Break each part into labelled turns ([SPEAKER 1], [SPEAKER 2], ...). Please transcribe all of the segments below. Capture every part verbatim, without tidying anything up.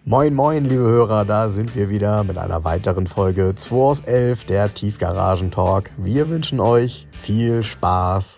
[SPEAKER 1] Moin moin liebe Hörer, da sind wir wieder mit einer weiteren Folge zwei aus elf, der Tiefgaragen-Talk. Wir wünschen euch viel Spaß.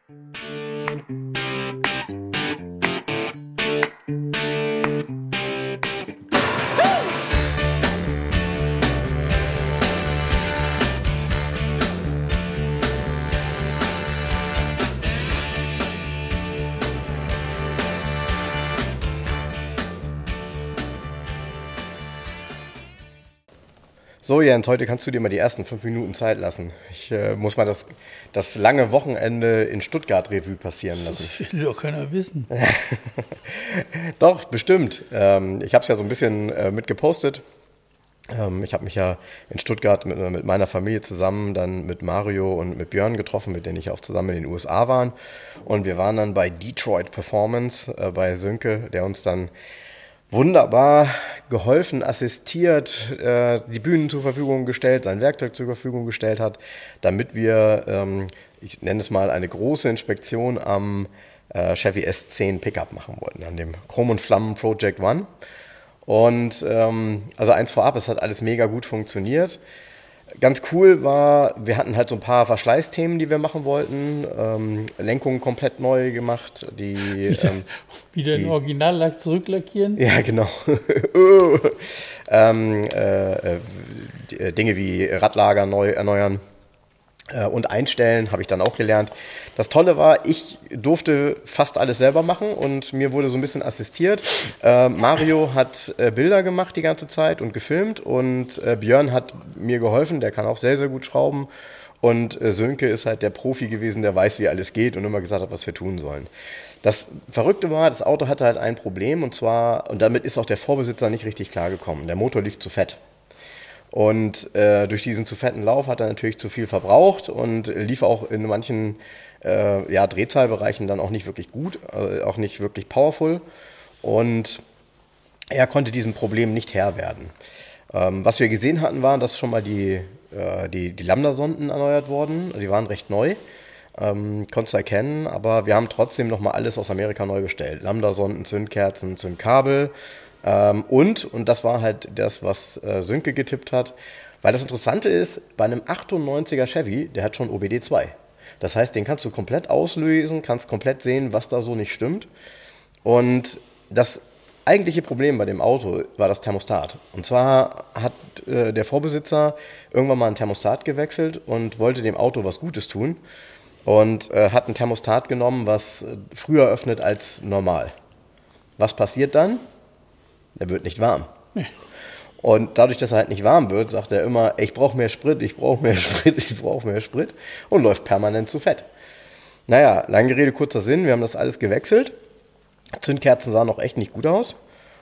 [SPEAKER 2] So Jens, heute kannst du dir mal die ersten fünf Minuten Zeit lassen. Ich äh, muss mal das, das lange Wochenende in Stuttgart Revue passieren lassen.
[SPEAKER 3] Das will doch keiner wissen.
[SPEAKER 2] Doch, bestimmt. Ähm, ich habe es ja so ein bisschen äh, mitgepostet. Ähm, ich habe mich ja in Stuttgart mit, mit meiner Familie zusammen dann mit Mario und mit Björn getroffen, mit denen ich auch zusammen in den U S A war. Und wir waren dann bei Detroit Performance, äh, bei Sönke, der uns dann wunderbar geholfen, assistiert, äh, die Bühnen zur Verfügung gestellt, sein Werkzeug zur Verfügung gestellt hat, damit wir, ähm, ich nenne es mal, eine große Inspektion am äh, Chevy S zehn Pickup machen wollten, an dem Chrom und Flammen Project One. Und ähm, also eins vorab, es hat alles mega gut funktioniert. Ganz cool war, wir hatten halt so ein paar Verschleißthemen, die wir machen wollten. Ähm, Lenkung komplett neu gemacht. Die,
[SPEAKER 3] wieder
[SPEAKER 2] ähm,
[SPEAKER 3] wieder
[SPEAKER 2] die,
[SPEAKER 3] den Originallack zurücklackieren?
[SPEAKER 2] Ja, genau. ähm, äh, äh, Dinge wie Radlager neu erneuern äh, und einstellen, habe ich dann auch gelernt. Das Tolle war, ich durfte fast alles selber machen und mir wurde so ein bisschen assistiert. Äh, Mario hat äh, Bilder gemacht die ganze Zeit und gefilmt und äh, Björn hat mir geholfen, der kann auch sehr, sehr gut schrauben. Und äh, Sönke ist halt der Profi gewesen, der weiß, wie alles geht und immer gesagt hat, was wir tun sollen. Das Verrückte war, das Auto hatte halt ein Problem und zwar, und damit ist auch der Vorbesitzer nicht richtig klargekommen. Der Motor lief zu fett. Und äh, durch diesen zu fetten Lauf hat er natürlich zu viel verbraucht und lief auch in manchen äh, ja, Drehzahlbereichen dann auch nicht wirklich gut, äh, auch nicht wirklich powerful. Und er konnte diesem Problem nicht Herr werden. Ähm, was wir gesehen hatten, war, dass schon mal die, äh, die, die Lambda-Sonden erneuert wurden. Die waren recht neu. Ähm, konntest du erkennen, aber wir haben trotzdem nochmal alles aus Amerika neu bestellt. Lambda-Sonden, Zündkerzen, Zündkabel ähm, und, und das war halt das, was äh, Sönke getippt hat, weil das Interessante ist, bei einem achtundneunziger Chevy, der hat schon O B D zwei. Das heißt, den kannst du komplett auslösen, kannst komplett sehen, was da so nicht stimmt. Und das eigentliche Problem bei dem Auto war das Thermostat. Und zwar hat äh, der Vorbesitzer irgendwann mal ein Thermostat gewechselt und wollte dem Auto was Gutes tun. Und äh, hat ein Thermostat genommen, was früher öffnet als normal. Was passiert dann? Er wird nicht warm. Nee. Und dadurch, dass er halt nicht warm wird, sagt er immer, ich brauche mehr Sprit, ich brauche mehr Sprit, ich brauche mehr Sprit und läuft permanent zu fett. Naja, lange Rede, kurzer Sinn, wir haben das alles gewechselt. Zündkerzen sahen noch echt nicht gut aus.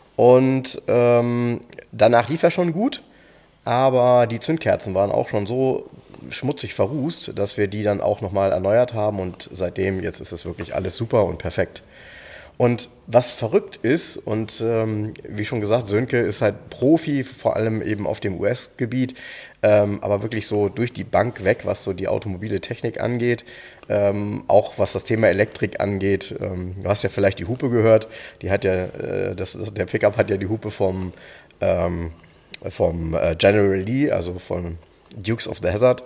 [SPEAKER 2] Und ähm, danach lief er schon gut, aber die Zündkerzen waren auch schon so schmutzig verrußt, dass wir die dann auch nochmal erneuert haben und seitdem, jetzt ist es wirklich alles super und perfekt. Und was verrückt ist, und ähm, wie schon gesagt, Sönke ist halt Profi, vor allem eben auf dem U S-Gebiet, ähm, aber wirklich so durch die Bank weg, was so die automobile Technik angeht, ähm, auch was das Thema Elektrik angeht. Ähm, du hast ja vielleicht die Hupe gehört, die hat ja, äh, das, das, der Pickup hat ja die Hupe vom, ähm, vom äh, General Lee, also von Dukes of the Hazzard.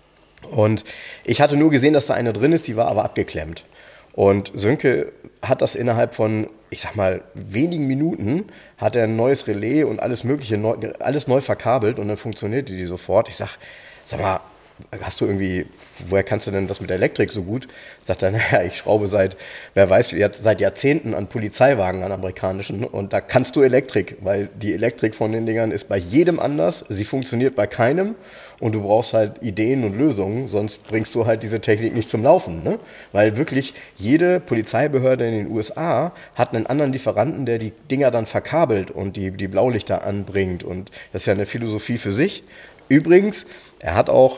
[SPEAKER 2] Und ich hatte nur gesehen, dass da eine drin ist, die war aber abgeklemmt. Und Sönke hat das innerhalb von, ich sag mal, wenigen Minuten, hat er ein neues Relais und alles Mögliche, neu, alles neu verkabelt und dann funktionierte die sofort. Ich sag, sag mal, hast du irgendwie, woher kannst du denn das mit der Elektrik so gut? Sagt er, naja, ich schraube seit, wer weiß, jetzt seit Jahrzehnten an Polizeiwagen, an amerikanischen und da kannst du Elektrik, weil die Elektrik von den Dingern ist bei jedem anders, sie funktioniert bei keinem und du brauchst halt Ideen und Lösungen, sonst bringst du halt diese Technik nicht zum Laufen, ne? Weil wirklich jede Polizeibehörde in den U S A hat einen anderen Lieferanten, der die Dinger dann verkabelt und die, die Blaulichter anbringt und das ist ja eine Philosophie für sich. Übrigens, er hat auch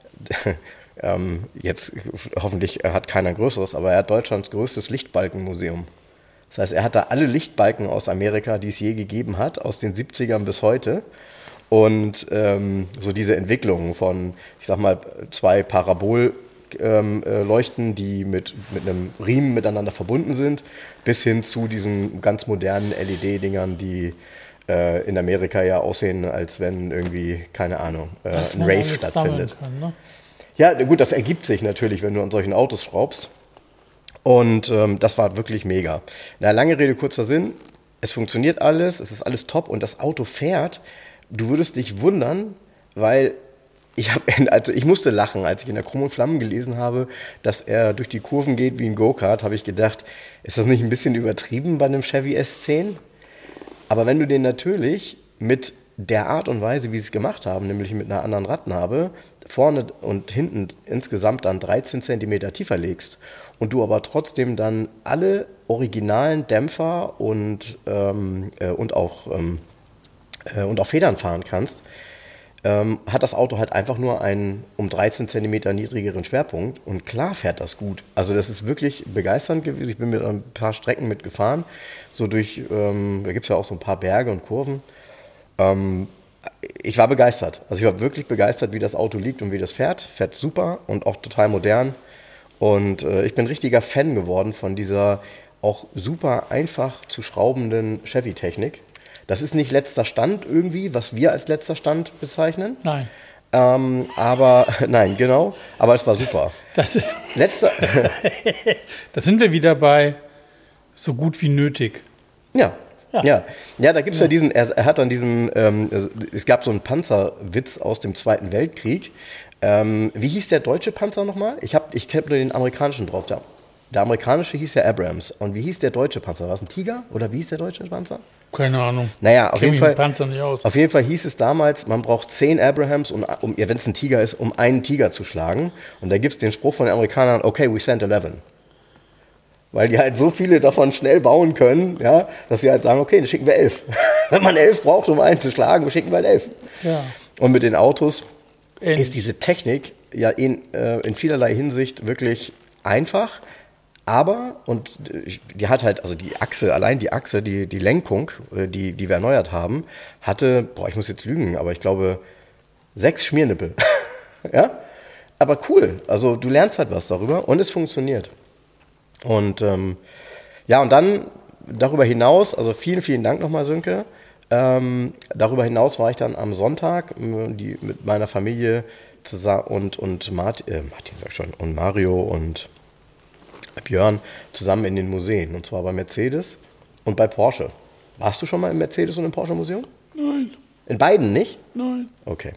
[SPEAKER 2] ähm, jetzt hoffentlich hat keiner ein größeres, aber er hat Deutschlands größtes Lichtbalkenmuseum. Das heißt, er hat da alle Lichtbalken aus Amerika, die es je gegeben hat, aus den siebzigern bis heute. Und ähm, so diese Entwicklung von, ich sag mal, zwei Parabolleuchten, ähm, die mit, mit einem Riemen miteinander verbunden sind, bis hin zu diesen ganz modernen L E D-Dingern, die äh, in Amerika ja aussehen, als wenn irgendwie, keine Ahnung, äh, ein Rave stattfindet.
[SPEAKER 3] Kann, ne?
[SPEAKER 2] Ja, gut, das ergibt sich natürlich, wenn du an solchen Autos schraubst. Und ähm, das war wirklich mega. Na, lange Rede, kurzer Sinn. Es funktioniert alles, es ist alles top und das Auto fährt. Du würdest dich wundern, weil ich, hab, also ich musste lachen, als ich in der Chrom und Flammen gelesen habe, dass er durch die Kurven geht wie ein Go-Kart, habe ich gedacht, ist das nicht ein bisschen übertrieben bei einem Chevy S zehn? Aber wenn du den natürlich mit der Art und Weise, wie sie es gemacht haben, nämlich mit einer anderen Radnabe, vorne und hinten insgesamt dann dreizehn Zentimeter tiefer legst und du aber trotzdem dann alle originalen Dämpfer und, ähm, äh, und, auch, ähm, äh, und auch Federn fahren kannst, ähm, hat das Auto halt einfach nur einen um dreizehn Zentimeter niedrigeren Schwerpunkt und klar fährt das gut. Also das ist wirklich begeisternd gewesen. Ich bin mit ein paar Strecken mitgefahren, so durch, ähm, da gibt es ja auch so ein paar Berge und Kurven. Ähm, ich war begeistert. Also ich war wirklich begeistert, wie das Auto liegt und wie das fährt. Fährt super und auch total modern. Und äh, ich bin richtiger Fan geworden von dieser auch super einfach zu schraubenden Chevy-Technik. Das ist nicht letzter Stand irgendwie, was wir als letzter Stand bezeichnen.
[SPEAKER 3] Nein.
[SPEAKER 2] Ähm, aber, nein, genau. Aber es war super.
[SPEAKER 3] Das,
[SPEAKER 2] Letzter.
[SPEAKER 3] da sind wir wieder bei so gut wie nötig.
[SPEAKER 2] Ja.
[SPEAKER 3] Ja.
[SPEAKER 2] Ja, ja, da gibt es ja. ja diesen, er, er hat dann diesen, ähm, es gab so einen Panzerwitz aus dem Zweiten Weltkrieg. Ähm, wie hieß der deutsche Panzer nochmal? Ich habe ich hab nur den amerikanischen drauf. Der, der amerikanische hieß ja Abrams. Und wie hieß der deutsche Panzer? War es ein Tiger? Oder wie hieß der deutsche Panzer?
[SPEAKER 3] Keine Ahnung.
[SPEAKER 2] Naja, auf jeden, Fall,
[SPEAKER 3] Panzer nicht aus.
[SPEAKER 2] auf jeden Fall hieß es damals, man braucht zehn Abrahams, um, um, wenn es ein Tiger ist, um einen Tiger zu schlagen. Und da gibt es den Spruch von den Amerikanern, okay, we sent eleven. Weil die halt so viele davon schnell bauen können, ja, dass sie halt sagen, okay, dann schicken wir elf. Wenn man elf braucht, um einen zu schlagen, schicken wir halt elf. Ja. Und mit den Autos Ähnlich. ist diese Technik ja in, äh, in vielerlei Hinsicht wirklich einfach, aber, und die hat halt, also die Achse, allein die Achse, die, die Lenkung, die, die wir erneuert haben, hatte, boah, ich muss jetzt lügen, aber ich glaube, sechs Schmiernippel. Ja? Aber cool, also du lernst halt was darüber und es funktioniert. Und ähm, ja, und dann darüber hinaus, also vielen, vielen Dank nochmal, Sönke. Ähm, darüber hinaus war ich dann am Sonntag die, mit meiner Familie zusammen und, und Martin, äh, Martin sag schon, und Mario und Björn zusammen in den Museen. Und zwar bei Mercedes und bei Porsche. Warst du schon mal im Mercedes- und im Porsche-Museum?
[SPEAKER 3] Nein.
[SPEAKER 2] In beiden nicht?
[SPEAKER 3] Nein.
[SPEAKER 2] Okay.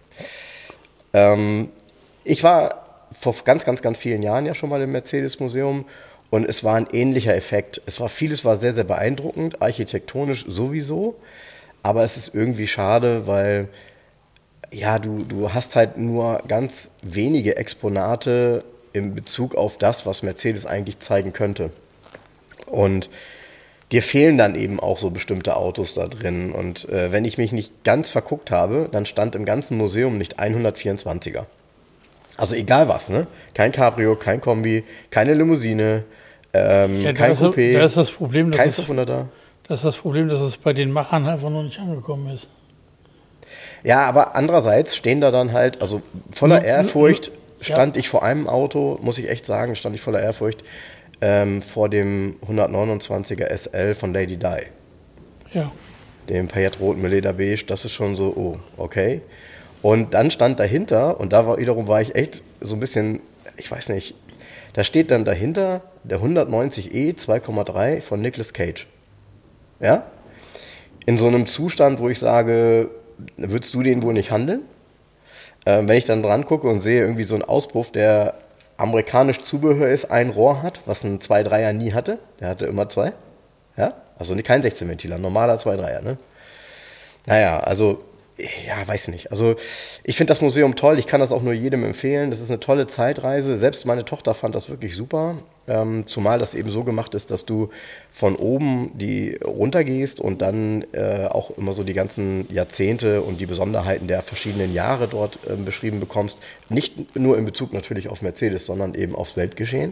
[SPEAKER 2] Ähm, ich war vor ganz, ganz, ganz vielen Jahren ja schon mal im Mercedes-Museum. Und es war ein ähnlicher Effekt. Es war vieles war sehr, sehr beeindruckend, architektonisch sowieso. Aber es ist irgendwie schade, weil ja, du, du hast halt nur ganz wenige Exponate in Bezug auf das, was Mercedes eigentlich zeigen könnte. Und dir fehlen dann eben auch so bestimmte Autos da drin. Und äh, wenn ich mich nicht ganz verguckt habe, dann stand im ganzen Museum nicht hundertvierundzwanziger. Also egal was, ne? Kein Cabrio, kein Kombi, keine Limousine, ähm,
[SPEAKER 3] ja,
[SPEAKER 2] kein
[SPEAKER 3] ist,
[SPEAKER 2] Coupé,
[SPEAKER 3] da ist das Problem, dass
[SPEAKER 2] kein
[SPEAKER 3] es,
[SPEAKER 2] fünfhunderter.
[SPEAKER 3] Das ist das Problem, dass es bei den Machern einfach noch nicht angekommen ist.
[SPEAKER 2] Ja, aber andererseits stehen da dann halt, also voller Ehrfurcht stand
[SPEAKER 3] ja.
[SPEAKER 2] ich vor einem Auto, muss ich echt sagen, stand ich voller Ehrfurcht ähm, vor dem hundertneunundzwanziger S L von Lady Di.
[SPEAKER 3] Ja.
[SPEAKER 2] Dem paillettenroten mit Lederbeige, das ist schon so, oh, okay. Und dann stand dahinter, und da war wiederum war ich echt so ein bisschen, ich weiß nicht, da steht dann dahinter der hundertneunzig E zwei Komma drei von Nicolas Cage. Ja? In so einem Zustand, wo ich sage, würdest du den wohl nicht handeln? Äh, wenn ich dann dran gucke und sehe irgendwie so einen Auspuff, der amerikanisch Zubehör ist, ein Rohr hat, was ein zwei Komma dreier nie hatte, der hatte immer zwei. Ja? Also kein sechzehn Ventiler, ein normaler zwei Komma dreier. Ne? Naja, also ja, weiß nicht. Also ich finde das Museum toll. Ich kann das auch nur jedem empfehlen. Das ist eine tolle Zeitreise. Selbst meine Tochter fand das wirklich super. Ähm, zumal das eben so gemacht ist, dass du von oben die runtergehst und dann äh, auch immer so die ganzen Jahrzehnte und die Besonderheiten der verschiedenen Jahre dort äh, beschrieben bekommst. Nicht nur in Bezug natürlich auf Mercedes, sondern eben aufs Weltgeschehen.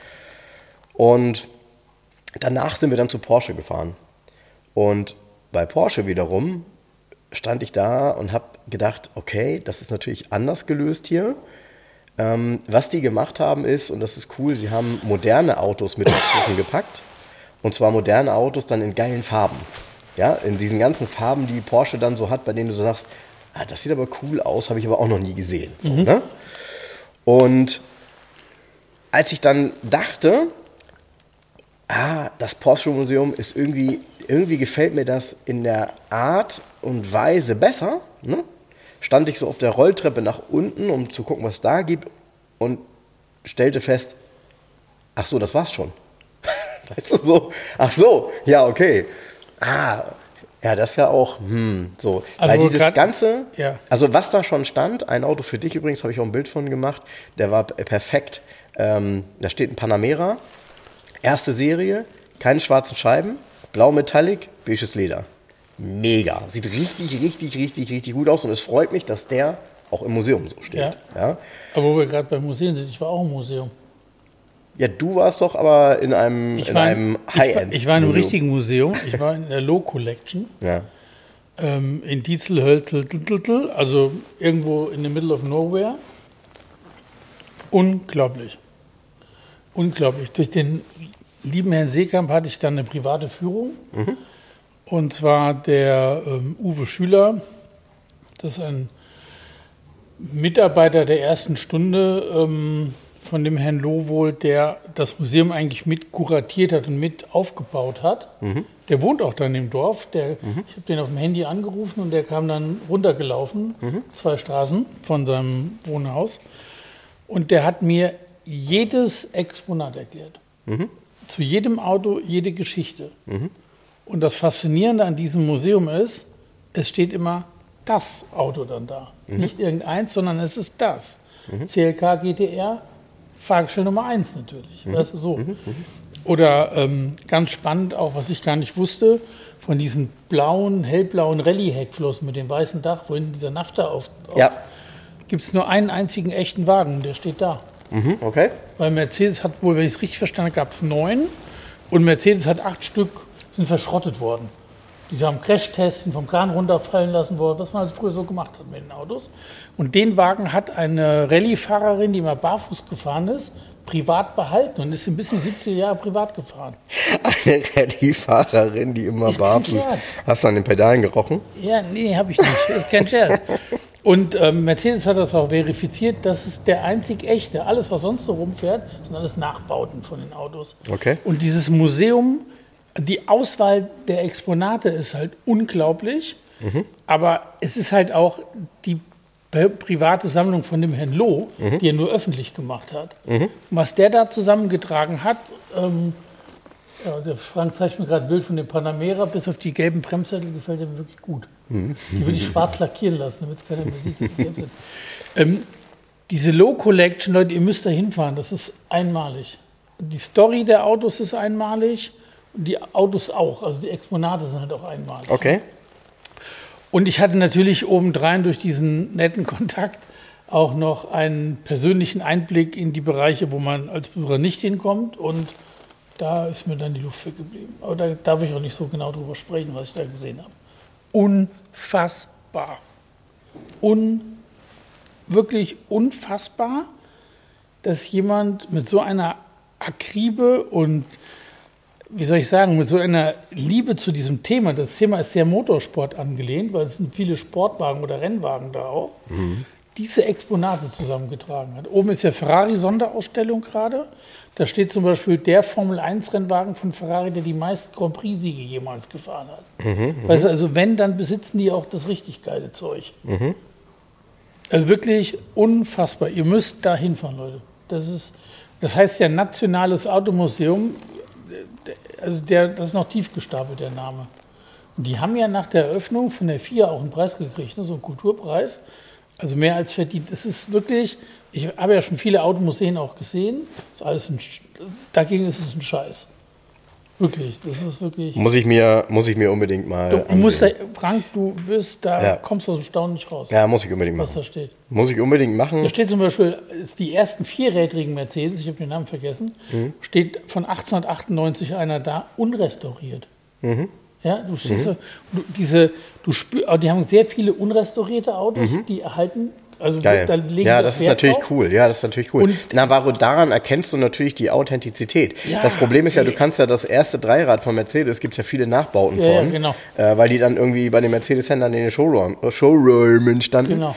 [SPEAKER 2] Und danach sind wir dann zu Porsche gefahren. Und bei Porsche wiederum stand ich da und habe gedacht, okay, das ist natürlich anders gelöst hier. Ähm, was die gemacht haben ist, und das ist cool, sie haben moderne Autos mit dazwischen gepackt. Und zwar moderne Autos dann in geilen Farben. Ja, in diesen ganzen Farben, die Porsche dann so hat, bei denen du so sagst, ah, das sieht aber cool aus, habe ich aber auch noch nie gesehen. So, mhm. ne? Und als ich dann dachte, ah, das Porsche Museum ist irgendwie, irgendwie gefällt mir das in der Art und Weise besser, ne? Stand ich so auf der Rolltreppe nach unten, um zu gucken, was es da gibt, und stellte fest, ach so, das war's schon. Weißt du, so, ach so, ja, okay. Ah, ja, das ist ja auch, hm, so. Also weil dieses grad, Ganze, ja. also was da schon stand, ein Auto für dich übrigens, habe ich auch ein Bild von gemacht, der war perfekt. Ähm, da steht ein Panamera, erste Serie, keine schwarzen Scheiben, blau Metallic, beiges Leder. Mega. Sieht richtig, richtig, richtig, richtig gut aus und es freut mich, dass der auch im Museum so steht. Ja. Ja.
[SPEAKER 3] Aber wo wir gerade beim Museum sind, ich war auch im Museum.
[SPEAKER 2] Ja, du warst doch aber in einem, in einem High-End.
[SPEAKER 3] Ich, ich war in einem richtigen Museum. Ich war in der Low Collection.
[SPEAKER 2] Ja.
[SPEAKER 3] Ähm, in Dietzel-Hölzel, also irgendwo in the middle of nowhere. Unglaublich. Unglaublich. Durch den lieben Herrn Seekamp hatte ich dann eine private Führung. Mhm. Und zwar der ähm, Uwe Schüler. Das ist ein Mitarbeiter der ersten Stunde ähm, von dem Herrn Lohwohl, der das Museum eigentlich mit kuratiert hat und mit aufgebaut hat. Mhm. Der wohnt auch dann im Dorf. Der, mhm. Ich habe den auf dem Handy angerufen und der kam dann runtergelaufen, mhm. zwei Straßen von seinem Wohnhaus. Und der hat mir jedes Exponat erklärt. Mhm. Zu jedem Auto, jede Geschichte. Mhm. Und das Faszinierende an diesem Museum ist, es steht immer das Auto dann da. Mhm. Nicht irgendeins, sondern es ist das. Mhm. C L K G T R, Fahrgestell Nummer eins natürlich. Mhm. Weißt du, so. Mhm. Oder ähm, ganz spannend, auch was ich gar nicht wusste, von diesen blauen, hellblauen Rallye-Heckflossen mit dem weißen Dach, wo hinten dieser Nafta auf, auf
[SPEAKER 2] ja.
[SPEAKER 3] gibt es nur einen einzigen echten Wagen, der steht da.
[SPEAKER 2] Mhm, okay.
[SPEAKER 3] Weil Mercedes hat wohl, wenn ich es richtig verstanden habe, gab es neun und Mercedes hat acht Stück, sind verschrottet worden. Die haben Crashtests, sind vom Kran runterfallen lassen worden, was man halt früher so gemacht hat mit den Autos. Und den Wagen hat eine Rallye-Fahrerin, die immer barfuß gefahren ist, privat behalten und ist ein bisschen siebzig Jahre privat gefahren.
[SPEAKER 2] Eine Rallye-Fahrerin, die immer ist barfuß. Hast du an den Pedalen gerochen?
[SPEAKER 3] Ja, nee, habe ich nicht. Das ist kein Scherz. Und ähm, Mercedes hat das auch verifiziert, das ist der einzig echte. Alles, was sonst so rumfährt, sind alles Nachbauten von den Autos.
[SPEAKER 2] Okay.
[SPEAKER 3] Und dieses Museum, die Auswahl der Exponate ist halt unglaublich, mhm. aber es ist halt auch die private Sammlung von dem Herrn Loh, mhm. die er nur öffentlich gemacht hat. Mhm. Was der da zusammengetragen hat, ähm, ja, der Frank zeigt mir gerade ein Bild von dem Panamera, bis auf die gelben Bremssättel gefällt er mir wirklich gut. Mhm. Die würde ich schwarz lackieren lassen, damit es keiner mehr sieht, dass sie gelb sind. Ähm, diese Low Collection, Leute, ihr müsst da hinfahren, das ist einmalig. Die Story der Autos ist einmalig und die Autos auch, also die Exponate sind halt auch einmalig.
[SPEAKER 2] Okay.
[SPEAKER 3] Und ich hatte natürlich obendrein durch diesen netten Kontakt auch noch einen persönlichen Einblick in die Bereiche, wo man als Besucher nicht hinkommt. Und da ist mir dann die Luft weggeblieben. Aber da darf ich auch nicht so genau drüber sprechen, was ich da gesehen habe. Unfassbar. Un, wirklich unfassbar, dass jemand mit so einer Akribe und wie soll ich sagen, mit so einer Liebe zu diesem Thema, das Thema ist sehr Motorsport angelehnt, weil es sind viele Sportwagen oder Rennwagen da auch, mhm. diese Exponate zusammengetragen hat. Oben ist ja Ferrari-Sonderausstellung gerade. Da steht zum Beispiel der Formel eins Rennwagen von Ferrari, der die meisten Grand Prix-Siege jemals gefahren hat. Mhm, weißt du, also wenn, dann besitzen die auch das richtig geile Zeug. Mhm. Also wirklich unfassbar. Ihr müsst da hinfahren, Leute. Das ist, das heißt ja Nationales Automuseum. Also der, das ist noch tief gestapelt, der Name. Und die haben ja nach der Eröffnung von der F I A auch einen Preis gekriegt, ne, so einen Kulturpreis. Also mehr als verdient. Das ist wirklich, ich habe ja schon viele Automuseen auch gesehen. Das ist alles ein, dagegen ist es ein Scheiß. Wirklich, das ist wirklich.
[SPEAKER 2] Muss ich mir, muss ich mir unbedingt mal.
[SPEAKER 3] Du, du musst da, Frank, du wirst, da ja. kommst du aus dem Staunen nicht raus.
[SPEAKER 2] Ja, muss ich unbedingt machen.
[SPEAKER 3] Was da steht.
[SPEAKER 2] Muss ich unbedingt machen.
[SPEAKER 3] Da steht zum Beispiel, die ersten vierrädrigen Mercedes, ich habe den Namen vergessen, mhm. steht von achtzehnhundertachtundneunzig einer da, unrestauriert. Mhm. Ja, du stehst mhm. du, diese, du spür, die haben sehr viele unrestaurierte Autos, mhm. die erhalten Also
[SPEAKER 2] Geil.
[SPEAKER 3] da legen
[SPEAKER 2] Ja,
[SPEAKER 3] wir
[SPEAKER 2] das ist
[SPEAKER 3] Wert
[SPEAKER 2] natürlich
[SPEAKER 3] drauf.
[SPEAKER 2] cool. Ja, das ist natürlich cool.
[SPEAKER 3] Und-
[SPEAKER 2] Navarro, daran erkennst du natürlich die Authentizität.
[SPEAKER 3] Ja,
[SPEAKER 2] das Problem ist ja, du
[SPEAKER 3] ey.
[SPEAKER 2] kannst ja das erste Dreirad von Mercedes, gibt es ja viele Nachbauten
[SPEAKER 3] Ja, ja,
[SPEAKER 2] von,
[SPEAKER 3] genau.
[SPEAKER 2] äh, weil die dann irgendwie bei den Mercedes-Händlern in den Showroom, äh, Showroomen standen.
[SPEAKER 3] Genau.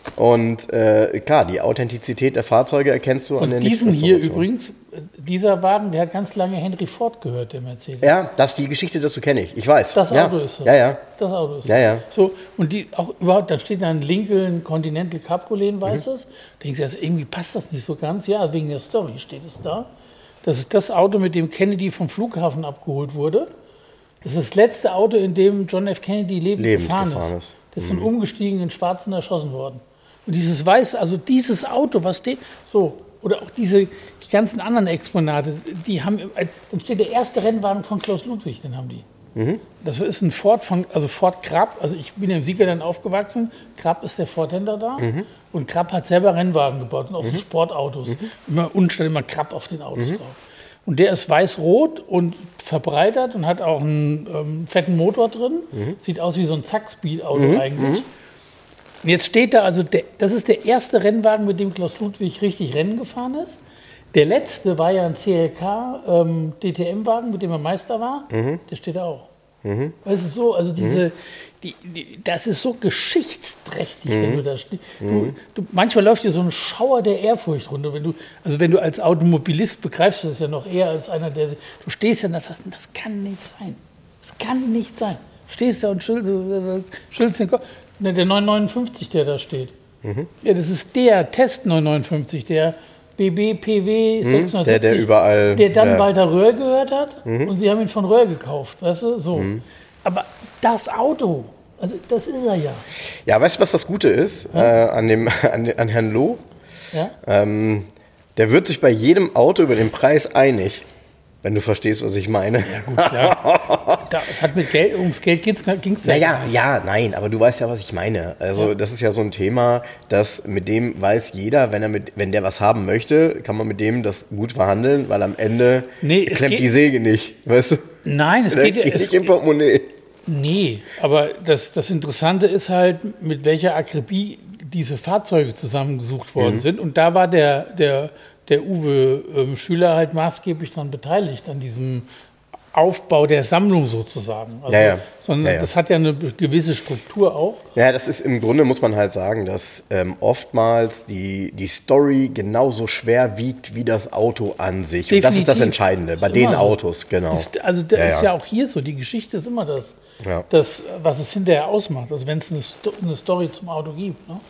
[SPEAKER 2] Und äh, klar, die Authentizität der Fahrzeuge erkennst du an
[SPEAKER 3] Und
[SPEAKER 2] den
[SPEAKER 3] diesen hier
[SPEAKER 2] Lichtrestaurationen.
[SPEAKER 3] übrigens, äh, dieser Wagen, der hat ganz lange Henry Ford gehört, der Mercedes.
[SPEAKER 2] Ja, das, die Geschichte dazu kenne ich. Ich weiß.
[SPEAKER 3] Das
[SPEAKER 2] ja.
[SPEAKER 3] Auto ist das.
[SPEAKER 2] Ja, ja.
[SPEAKER 3] Das Auto ist
[SPEAKER 2] Ja,
[SPEAKER 3] das.
[SPEAKER 2] ja.
[SPEAKER 3] So, und die auch überhaupt, da steht da ein Lincoln Continental Cabriolet in weißes.
[SPEAKER 2] Mhm.
[SPEAKER 3] Denkst du, also irgendwie passt das nicht so ganz. Ja, wegen der Story steht es da. Das ist das Auto, mit dem Kennedy vom Flughafen abgeholt wurde. Das ist das letzte Auto, in dem John F. Kennedy lebend,
[SPEAKER 2] Lebend
[SPEAKER 3] gefahren,
[SPEAKER 2] gefahren
[SPEAKER 3] ist.
[SPEAKER 2] ist.
[SPEAKER 3] Das ist dann umgestiegen, in Schwarzen erschossen worden. Und dieses weiße, also dieses Auto, was steht, so, oder auch diese, die ganzen anderen Exponate, die haben, dann steht der erste Rennwagen von Klaus Ludwig, den haben die. Das ist ein Ford von, also Ford Krapp, also ich bin im Siegerland aufgewachsen, Krapp ist der Ford-Händler da und Krapp hat selber Rennwagen gebaut und auch so Sportautos. Immer unten stand immer Krapp auf den Autos drauf. Und der ist weiß-rot und verbreitert und hat auch einen ähm, fetten Motor drin. Sieht aus wie so ein Zack-Speed-Auto eigentlich. Und jetzt steht da, also der, das ist der erste Rennwagen, mit dem Klaus Ludwig richtig Rennen gefahren ist. Der letzte war ja ein C L K ähm, D T M-Wagen, mit dem er Meister war. Der steht da auch. Mhm. Weißt du, so, also diese, die, die, das ist so geschichtsträchtig, wenn du da stehst. Du, du, manchmal läuft dir so ein Schauer der Ehrfurcht runter. Wenn du, also wenn du als Automobilist begreifst du das ja noch eher als einer, der, du stehst ja und sagst, das kann nicht sein. Das kann nicht sein. Stehst da und schüttelst, schüttelst den Kopf. Ne, der neun neunundfünfzig, der da steht. Mhm. Ja, das ist der Test neun neunundfünfzig, der B B P W sechshundertsiebzig,
[SPEAKER 2] Der, der überall.
[SPEAKER 3] der dann
[SPEAKER 2] ja.
[SPEAKER 3] Walter Röhr gehört hat und sie haben ihn von Röhr gekauft, weißt du, so. Aber das Auto, also das ist er ja.
[SPEAKER 2] Ja, weißt du, was das Gute ist ja? äh, an, dem, an, an Herrn Loh?
[SPEAKER 3] Ja?
[SPEAKER 2] Ähm, der wird sich bei jedem Auto über den Preis einig, wenn du verstehst, was ich meine.
[SPEAKER 3] Ja, gut, klar. Das hat mit Geld, ums Geld ging es ja
[SPEAKER 2] Naja,
[SPEAKER 3] nicht.
[SPEAKER 2] ja, nein, aber du weißt ja, was ich meine. Also
[SPEAKER 3] Ja.
[SPEAKER 2] das ist ja so ein Thema, das mit dem weiß jeder, wenn er mit, wenn der was haben möchte, kann man mit dem das gut verhandeln, weil am Ende
[SPEAKER 3] Nee, es
[SPEAKER 2] klemmt
[SPEAKER 3] geht-
[SPEAKER 2] die Säge nicht, weißt du?
[SPEAKER 3] Nein, es
[SPEAKER 2] Der
[SPEAKER 3] geht ja.
[SPEAKER 2] geht
[SPEAKER 3] Es,
[SPEAKER 2] nicht im Portemonnaie.
[SPEAKER 3] nee, aber das, das Interessante ist halt, mit welcher Akribie diese Fahrzeuge zusammengesucht worden sind. Und da war der, der, der Uwe ähm, Schüler halt maßgeblich daran beteiligt, an diesem Aufbau der Sammlung sozusagen. Also,
[SPEAKER 2] Ja, ja.
[SPEAKER 3] Sondern
[SPEAKER 2] Ja, ja.
[SPEAKER 3] das hat ja eine gewisse Struktur auch.
[SPEAKER 2] Ja, das ist im Grunde, muss man halt sagen, dass ähm, oftmals die, die Story genauso schwer wiegt wie das Auto an sich. Und das ist das
[SPEAKER 3] Definitiv.
[SPEAKER 2] Entscheidende bei
[SPEAKER 3] Ist
[SPEAKER 2] den
[SPEAKER 3] immer so.
[SPEAKER 2] Autos, genau.
[SPEAKER 3] Ist, also das
[SPEAKER 2] Ja,
[SPEAKER 3] ist
[SPEAKER 2] ja.
[SPEAKER 3] ja auch hier so, die Geschichte ist immer das,
[SPEAKER 2] Ja.
[SPEAKER 3] das was es hinterher ausmacht. Also wenn es eine, Sto eine Story zum Auto gibt. Ne?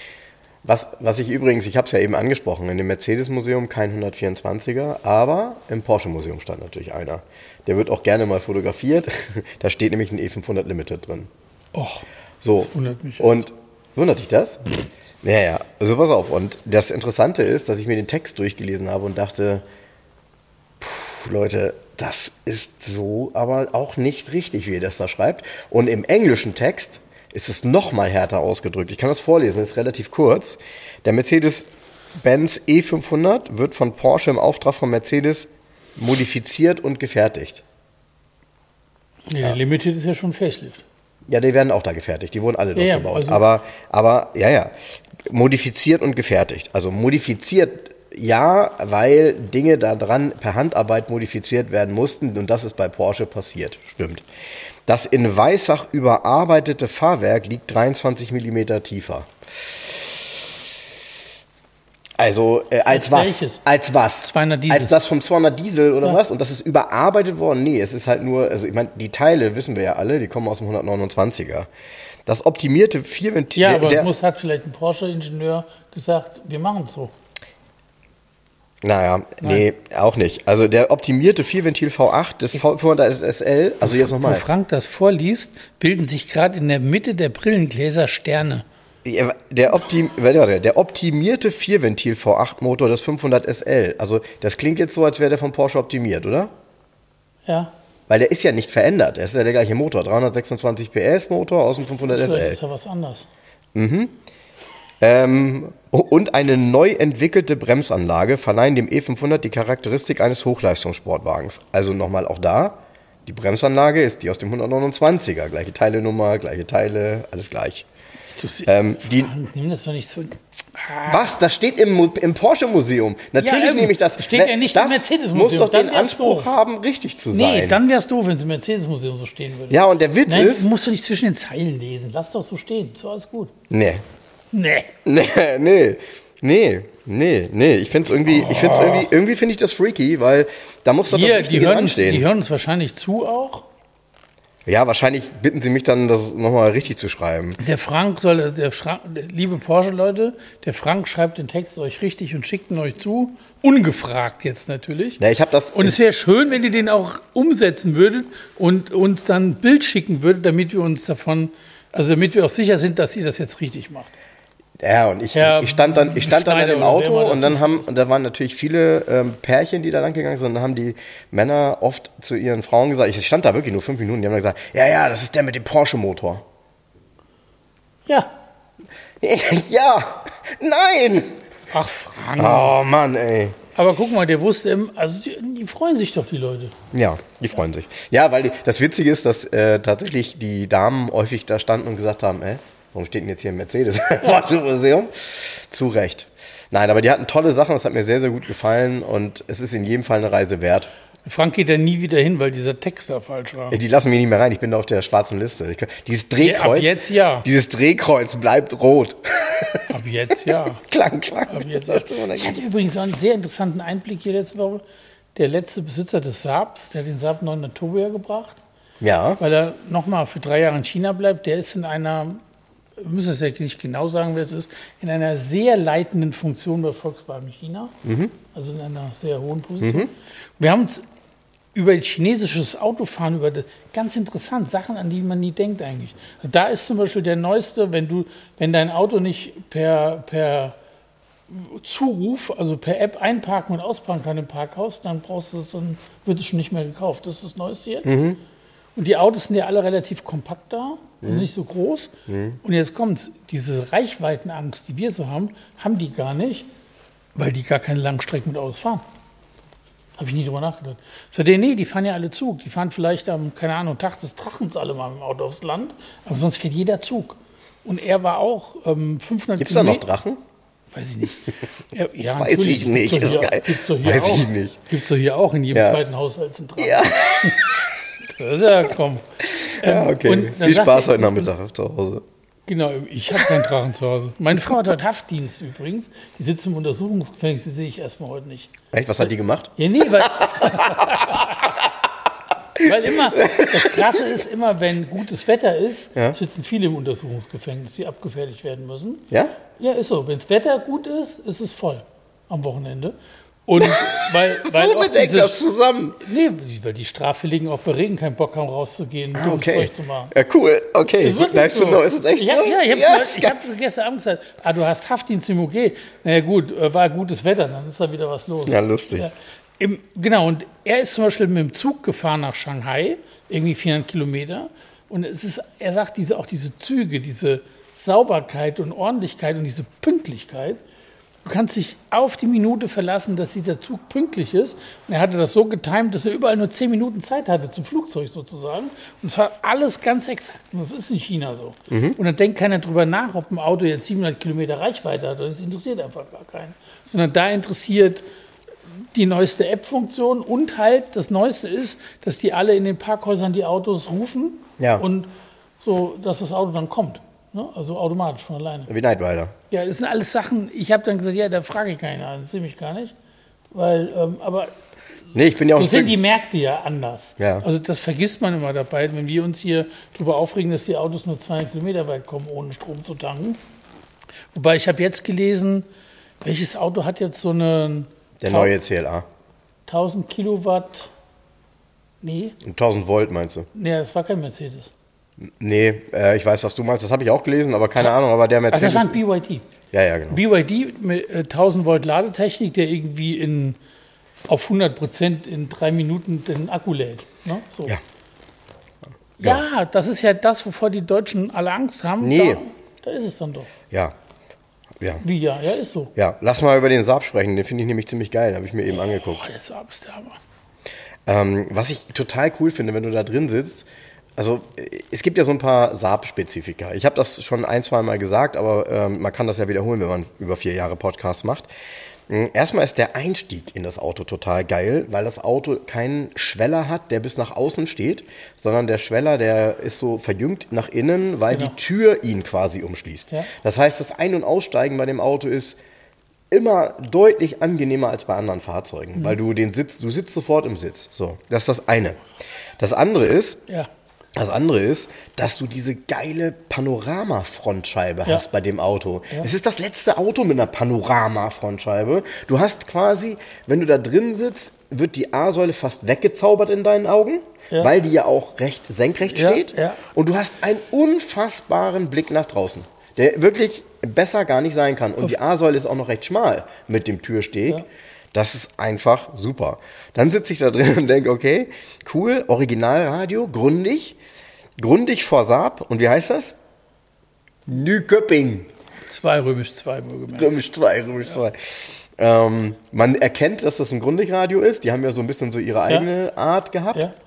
[SPEAKER 2] Was, was ich übrigens, ich habe es ja eben angesprochen, in dem Mercedes-Museum kein hundertvierundzwanziger, aber im Porsche-Museum stand natürlich einer. Der wird auch gerne mal fotografiert. Da steht nämlich ein E fünfhundert Limited drin.
[SPEAKER 3] Och,
[SPEAKER 2] So.
[SPEAKER 3] das wundert mich.
[SPEAKER 2] Und wundert dich das? Ja, ja. Also pass auf. Und das Interessante ist, dass ich mir den Text durchgelesen habe und dachte, puh, Leute, das ist so aber auch nicht richtig, wie ihr das da schreibt. Und im englischen Text ist es noch mal härter ausgedrückt. Ich kann das vorlesen, das ist relativ kurz. Der Mercedes-Benz E fünfhundert wird von Porsche im Auftrag von Mercedes modifiziert und gefertigt.
[SPEAKER 3] Nee, der Limited ist ja schon Facelift.
[SPEAKER 2] Ja, die werden auch da gefertigt. Die wurden alle dort
[SPEAKER 3] Ja, ja,
[SPEAKER 2] gebaut.
[SPEAKER 3] also-
[SPEAKER 2] aber, aber, ja, ja. Modifiziert und gefertigt. Also modifiziert, ja, weil Dinge da dran per Handarbeit modifiziert werden mussten. Und das ist bei Porsche passiert. Stimmt. Das in Weissach überarbeitete Fahrwerk liegt dreiundzwanzig Millimeter tiefer. Also äh, als,
[SPEAKER 3] Als
[SPEAKER 2] was?
[SPEAKER 3] welches?
[SPEAKER 2] Als was?
[SPEAKER 3] zweihundert Diesel.
[SPEAKER 2] Als das vom zweihundert Diesel oder
[SPEAKER 3] Ja.
[SPEAKER 2] was? Und das ist überarbeitet worden? Nee, es ist halt nur, also ich meine, die Teile wissen wir ja alle, die kommen aus dem hundertneunundzwanziger. Das optimierte Vierventil.
[SPEAKER 3] Ja,
[SPEAKER 2] der,
[SPEAKER 3] aber
[SPEAKER 2] der,
[SPEAKER 3] muss hat vielleicht ein Porsche-Ingenieur gesagt, wir machen es so.
[SPEAKER 2] Naja, nee, auch nicht. Also der optimierte Vierventil V acht des V vierhundert S L, also jetzt
[SPEAKER 3] Wo
[SPEAKER 2] nochmal.
[SPEAKER 3] Frank das vorliest, bilden sich gerade in der Mitte der Brillengläser Sterne.
[SPEAKER 2] Der, Optim, warte, der optimierte Vierventil V acht Motor des fünfhundert S L. Also das klingt jetzt so, als wäre der von Porsche optimiert, oder?
[SPEAKER 3] Ja,
[SPEAKER 2] Weil der ist ja nicht verändert. Der ist ja der gleiche Motor. dreihundertsechsundzwanzig P S Motor aus dem fünfhundert
[SPEAKER 3] vielleicht
[SPEAKER 2] S L.
[SPEAKER 3] ist ja was anderes.
[SPEAKER 2] Ähm, und eine neu entwickelte Bremsanlage verleihen dem E fünfhundert die Charakteristik eines Hochleistungssportwagens. Also nochmal auch da, die Bremsanlage ist die aus dem hundertneunundzwanziger. Gleiche Teilenummer, gleiche Teile, alles gleich. Ähm, die,
[SPEAKER 3] Frank, nimm das doch nicht so. Ah.
[SPEAKER 2] Was? Das steht im, Mu- im Porsche-Museum. Natürlich
[SPEAKER 3] Ja, eben.
[SPEAKER 2] nehme ich das.
[SPEAKER 3] Steht ja nicht
[SPEAKER 2] das
[SPEAKER 3] im Mercedes-Museum.
[SPEAKER 2] muss doch
[SPEAKER 3] Dann
[SPEAKER 2] den
[SPEAKER 3] wär's
[SPEAKER 2] Anspruch
[SPEAKER 3] doof.
[SPEAKER 2] haben, richtig zu
[SPEAKER 3] Nee,
[SPEAKER 2] sein.
[SPEAKER 3] dann wäre es doof, wenn es im Mercedes-Museum so stehen würde.
[SPEAKER 2] Ja, und der Witz
[SPEAKER 3] Nein,
[SPEAKER 2] ist...
[SPEAKER 3] musst du nicht zwischen den Zeilen lesen. Lass doch so stehen. So, alles gut.
[SPEAKER 2] Nee.
[SPEAKER 3] Nee.
[SPEAKER 2] Nee, nee. Nee, nee, nee. Ich finde es irgendwie, ich find's irgendwie, irgendwie finde ich das freaky, weil da muss doch das
[SPEAKER 3] Hier, die
[SPEAKER 2] Richtige
[SPEAKER 3] hören, uns,
[SPEAKER 2] dran stehen.
[SPEAKER 3] die hören uns wahrscheinlich zu auch.
[SPEAKER 2] Ja, wahrscheinlich bitten sie mich dann, das nochmal richtig zu schreiben.
[SPEAKER 3] Der Frank soll, der Frank, liebe Porsche-Leute, der Frank schreibt den Text euch richtig und schickt ihn euch zu. Ungefragt jetzt natürlich.
[SPEAKER 2] Ja, ich habe das.
[SPEAKER 3] Und es wäre schön, wenn ihr den auch umsetzen würdet und uns dann ein Bild schicken würdet, damit wir uns davon, also damit wir auch sicher sind, dass ihr das jetzt richtig macht.
[SPEAKER 2] Ja, und ich,
[SPEAKER 3] Herr
[SPEAKER 2] ich stand dann, ich stand dann
[SPEAKER 3] Schneider
[SPEAKER 2] im
[SPEAKER 3] oder wer
[SPEAKER 2] Auto
[SPEAKER 3] immer
[SPEAKER 2] und dann haben, und da waren natürlich viele ähm, Pärchen, die da lang gegangen sind, und dann haben die Männer oft zu ihren Frauen gesagt, ich stand da wirklich nur fünf Minuten, die haben dann gesagt, ja, ja, das ist der mit dem Porsche-Motor.
[SPEAKER 3] Ja.
[SPEAKER 2] Ja, nein!
[SPEAKER 3] Ach, Frank.
[SPEAKER 2] Oh Mann, ey.
[SPEAKER 3] Aber guck mal, der wusste, im- also die, die freuen sich doch, die Leute.
[SPEAKER 2] Ja, die freuen sich. Ja, weil die, das Witzige ist, dass äh, tatsächlich die Damen häufig da standen und gesagt haben, ey, warum steht denn jetzt hier ein Mercedes Porsche Museum? Zu Recht. Nein, aber die hatten tolle Sachen, das hat mir sehr, sehr gut gefallen und es ist in jedem Fall eine Reise wert.
[SPEAKER 3] Frank geht da nie wieder hin, weil dieser Text da falsch war.
[SPEAKER 2] Die lassen mich nicht mehr rein, ich bin da auf der schwarzen Liste. Ich, dieses Drehkreuz,
[SPEAKER 3] Ja, ab jetzt ja.
[SPEAKER 2] dieses Drehkreuz bleibt rot.
[SPEAKER 3] Ab jetzt ja.
[SPEAKER 2] klang, klang.
[SPEAKER 3] Ab jetzt ja. Ich hatte übrigens auch einen sehr interessanten Einblick hier letzte Woche. Der letzte Besitzer des Saabs, der hat den Saab neun Turbo hergebracht,
[SPEAKER 2] Ja,
[SPEAKER 3] weil er nochmal für drei Jahre in China bleibt. Der ist in einer, wir müssen es ja nicht genau sagen, wer es ist, in einer sehr leitenden Funktion bei Volkswagen China.
[SPEAKER 2] Mhm.
[SPEAKER 3] Also in einer sehr hohen Position. Wir haben uns über chinesisches Autofahren, über das, ganz interessant, Sachen, an die man nie denkt eigentlich. Da ist zum Beispiel der neueste, wenn du, wenn dein Auto nicht per, per Zuruf, also per App einparken und ausparken kann im Parkhaus, dann brauchst du es, dann wird es schon nicht mehr gekauft. Das ist das Neueste jetzt. Und die Autos sind ja alle relativ kompakt da und nicht so groß. Und jetzt kommt's, diese Reichweitenangst, die wir so haben, haben die gar nicht, weil die gar keine langen Strecken mit Autos fahren. Habe ich nie drüber nachgedacht. So, nee, nee, die fahren ja alle Zug. Die fahren vielleicht am, keine Ahnung, Tag des Drachens alle mal mit dem Auto aufs Land. Aber sonst fährt jeder Zug. Und er war auch ähm, fünfhundert
[SPEAKER 2] gibt's da noch
[SPEAKER 3] Kilometer.
[SPEAKER 2] Drachen?
[SPEAKER 3] Weiß ich nicht. Ja, ja,
[SPEAKER 2] Weiß
[SPEAKER 3] natürlich.
[SPEAKER 2] ich nicht,
[SPEAKER 3] Gibt's doch
[SPEAKER 2] ist
[SPEAKER 3] hier,
[SPEAKER 2] geil.
[SPEAKER 3] Gibt's doch hier
[SPEAKER 2] Weiß
[SPEAKER 3] auch.
[SPEAKER 2] ich nicht.
[SPEAKER 3] Gibt's doch hier auch in jedem
[SPEAKER 2] Ja.
[SPEAKER 3] zweiten Haushalt sind Drachen.
[SPEAKER 2] Ja,
[SPEAKER 3] Das ist ja, komm.
[SPEAKER 2] ja
[SPEAKER 3] Ähm,
[SPEAKER 2] okay.
[SPEAKER 3] und dann
[SPEAKER 2] Viel
[SPEAKER 3] sagt
[SPEAKER 2] Spaß
[SPEAKER 3] er-
[SPEAKER 2] heute Nachmittag zu Hause.
[SPEAKER 3] Genau, ich habe keinen Drachen zu Hause. Meine Frau hat heute Haftdienst übrigens. Die sitzt im Untersuchungsgefängnis, die sehe ich erstmal heute nicht.
[SPEAKER 2] Echt, was hat die gemacht?
[SPEAKER 3] Ja, nee, weil, weil immer, das Krasse ist, immer wenn gutes Wetter ist,
[SPEAKER 2] Ja.
[SPEAKER 3] sitzen viele im Untersuchungsgefängnis, die abgefertigt werden müssen.
[SPEAKER 2] Ja?
[SPEAKER 3] Ja, ist so. Wenn das Wetter gut ist, ist es voll am Wochenende. Und weil, weil auch
[SPEAKER 2] Womit hängt
[SPEAKER 3] diese,
[SPEAKER 2] das zusammen?
[SPEAKER 3] nee, weil die Straffälligen auch bei Regen keinen Bock haben, rauszugehen, dummes
[SPEAKER 2] Okay.
[SPEAKER 3] Zeug zu machen.
[SPEAKER 2] Ja, cool. Okay,
[SPEAKER 3] Ist wirklich
[SPEAKER 2] nice to
[SPEAKER 3] so.
[SPEAKER 2] know. Ist das echt
[SPEAKER 3] ich
[SPEAKER 2] so?
[SPEAKER 3] hab, ja, ich habe
[SPEAKER 2] Ja,
[SPEAKER 3] ich hab gestern Abend gesagt, ah, du hast Haftdienst im O G. Na ja, gut, äh, war gutes Wetter, dann ist da wieder was los.
[SPEAKER 2] Ja, lustig.
[SPEAKER 3] Ja. Im, genau, und er ist zum Beispiel mit dem Zug gefahren nach Shanghai, irgendwie vierhundert Kilometer. Und es ist, er sagt, diese, auch diese Züge, diese Sauberkeit und Ordentlichkeit und diese Pünktlichkeit, du kannst dich auf die Minute verlassen, dass dieser Zug pünktlich ist. Und er hatte das so getimt, dass er überall nur zehn Minuten Zeit hatte zum Flugzeug sozusagen. Und es war alles ganz exakt. Und das ist in China so. Und dann denkt keiner drüber nach, ob ein Auto jetzt siebenhundert Kilometer Reichweite hat. Das interessiert einfach gar keinen. Sondern da interessiert die neueste App-Funktion und halt das Neueste ist, dass die alle in den Parkhäusern die Autos rufen
[SPEAKER 2] Ja.
[SPEAKER 3] und so, dass das Auto dann kommt. Ne? Also automatisch von alleine.
[SPEAKER 2] Wie Knight Rider.
[SPEAKER 3] Ja, das sind alles Sachen, ich habe dann gesagt, ja, da frage ich keinen an, das sehe ich gar nicht. Weil, ähm, aber
[SPEAKER 2] Nee, ich bin ja auch
[SPEAKER 3] so
[SPEAKER 2] ein
[SPEAKER 3] sind
[SPEAKER 2] Stück-
[SPEAKER 3] die Märkte ja anders.
[SPEAKER 2] Ja.
[SPEAKER 3] Also das vergisst man immer dabei, wenn wir uns hier darüber aufregen, dass die Autos nur zweihundert Kilometer weit kommen, ohne Strom zu tanken. Wobei ich habe jetzt gelesen, welches Auto hat jetzt so eine
[SPEAKER 2] Der neue C L A.
[SPEAKER 3] tausend Kilowatt, nee,
[SPEAKER 2] tausend Volt meinst du?
[SPEAKER 3] nee, das war kein Mercedes.
[SPEAKER 2] Nee, äh, ich weiß, was du meinst. Das habe ich auch gelesen, aber keine Ahnung. Aber der
[SPEAKER 3] Ach,
[SPEAKER 2] Mercedes...
[SPEAKER 3] das war ein B Y D.
[SPEAKER 2] ja, ja, genau.
[SPEAKER 3] B Y D mit äh, tausend Volt Ladetechnik, der irgendwie in, auf hundert Prozent in drei Minuten den Akku lädt. Ne? So.
[SPEAKER 2] Ja.
[SPEAKER 3] Ja, das ist ja das, wovor die Deutschen alle Angst haben.
[SPEAKER 2] Nee.
[SPEAKER 3] Da, da ist es dann doch.
[SPEAKER 2] Ja. Ja.
[SPEAKER 3] Wie ja, ja, ist so.
[SPEAKER 2] Ja, lass mal über den Saab sprechen. Den finde ich nämlich ziemlich geil. Habe ich mir eben angeguckt.
[SPEAKER 3] Boah, der Saab ist der Hammer.
[SPEAKER 2] Ähm, was ich total cool finde, wenn du da drin sitzt, also es gibt ja so ein paar Saab-Spezifika. Ich habe das schon ein, zwei Mal gesagt, aber ähm, man kann das ja wiederholen, wenn man über vier Jahre Podcast macht. Erstmal ist der Einstieg in das Auto total geil, weil das Auto keinen Schweller hat, der bis nach außen steht, sondern der Schweller, der ist so verjüngt nach innen, weil genau. die Tür ihn quasi umschließt. Ja. Das heißt, das Ein- und Aussteigen bei dem Auto ist immer deutlich angenehmer als bei anderen Fahrzeugen, mhm. weil du den Sitz, du sitzt sofort im Sitz. So, das ist das eine. Das andere ist, ja. Das andere ist, dass du diese geile Panorama-Frontscheibe ja. hast bei dem Auto. Ja. Es ist das letzte Auto mit einer Panorama-Frontscheibe. Du hast quasi, wenn du da drin sitzt, wird die A-Säule fast weggezaubert in deinen Augen, ja. weil die ja auch recht senkrecht ja. steht. Ja. Und du hast einen unfassbaren Blick nach draußen, der wirklich besser gar nicht sein kann. Und Uff. die A-Säule ist auch noch recht schmal mit dem Türsteg. Ja. Das ist einfach super. Dann sitze ich da drin und denke, okay, cool, Originalradio, Grundig. Grundig vor Saab. Und wie heißt das? Nyköping.
[SPEAKER 3] Zwei, Römisch zwei.
[SPEAKER 2] Römisch zwei, Römisch zwei. Ja. Ähm, man erkennt, dass das ein Grundig-Radio ist. Die haben ja so ein bisschen so ihre eigene ja. Art gehabt. Ja.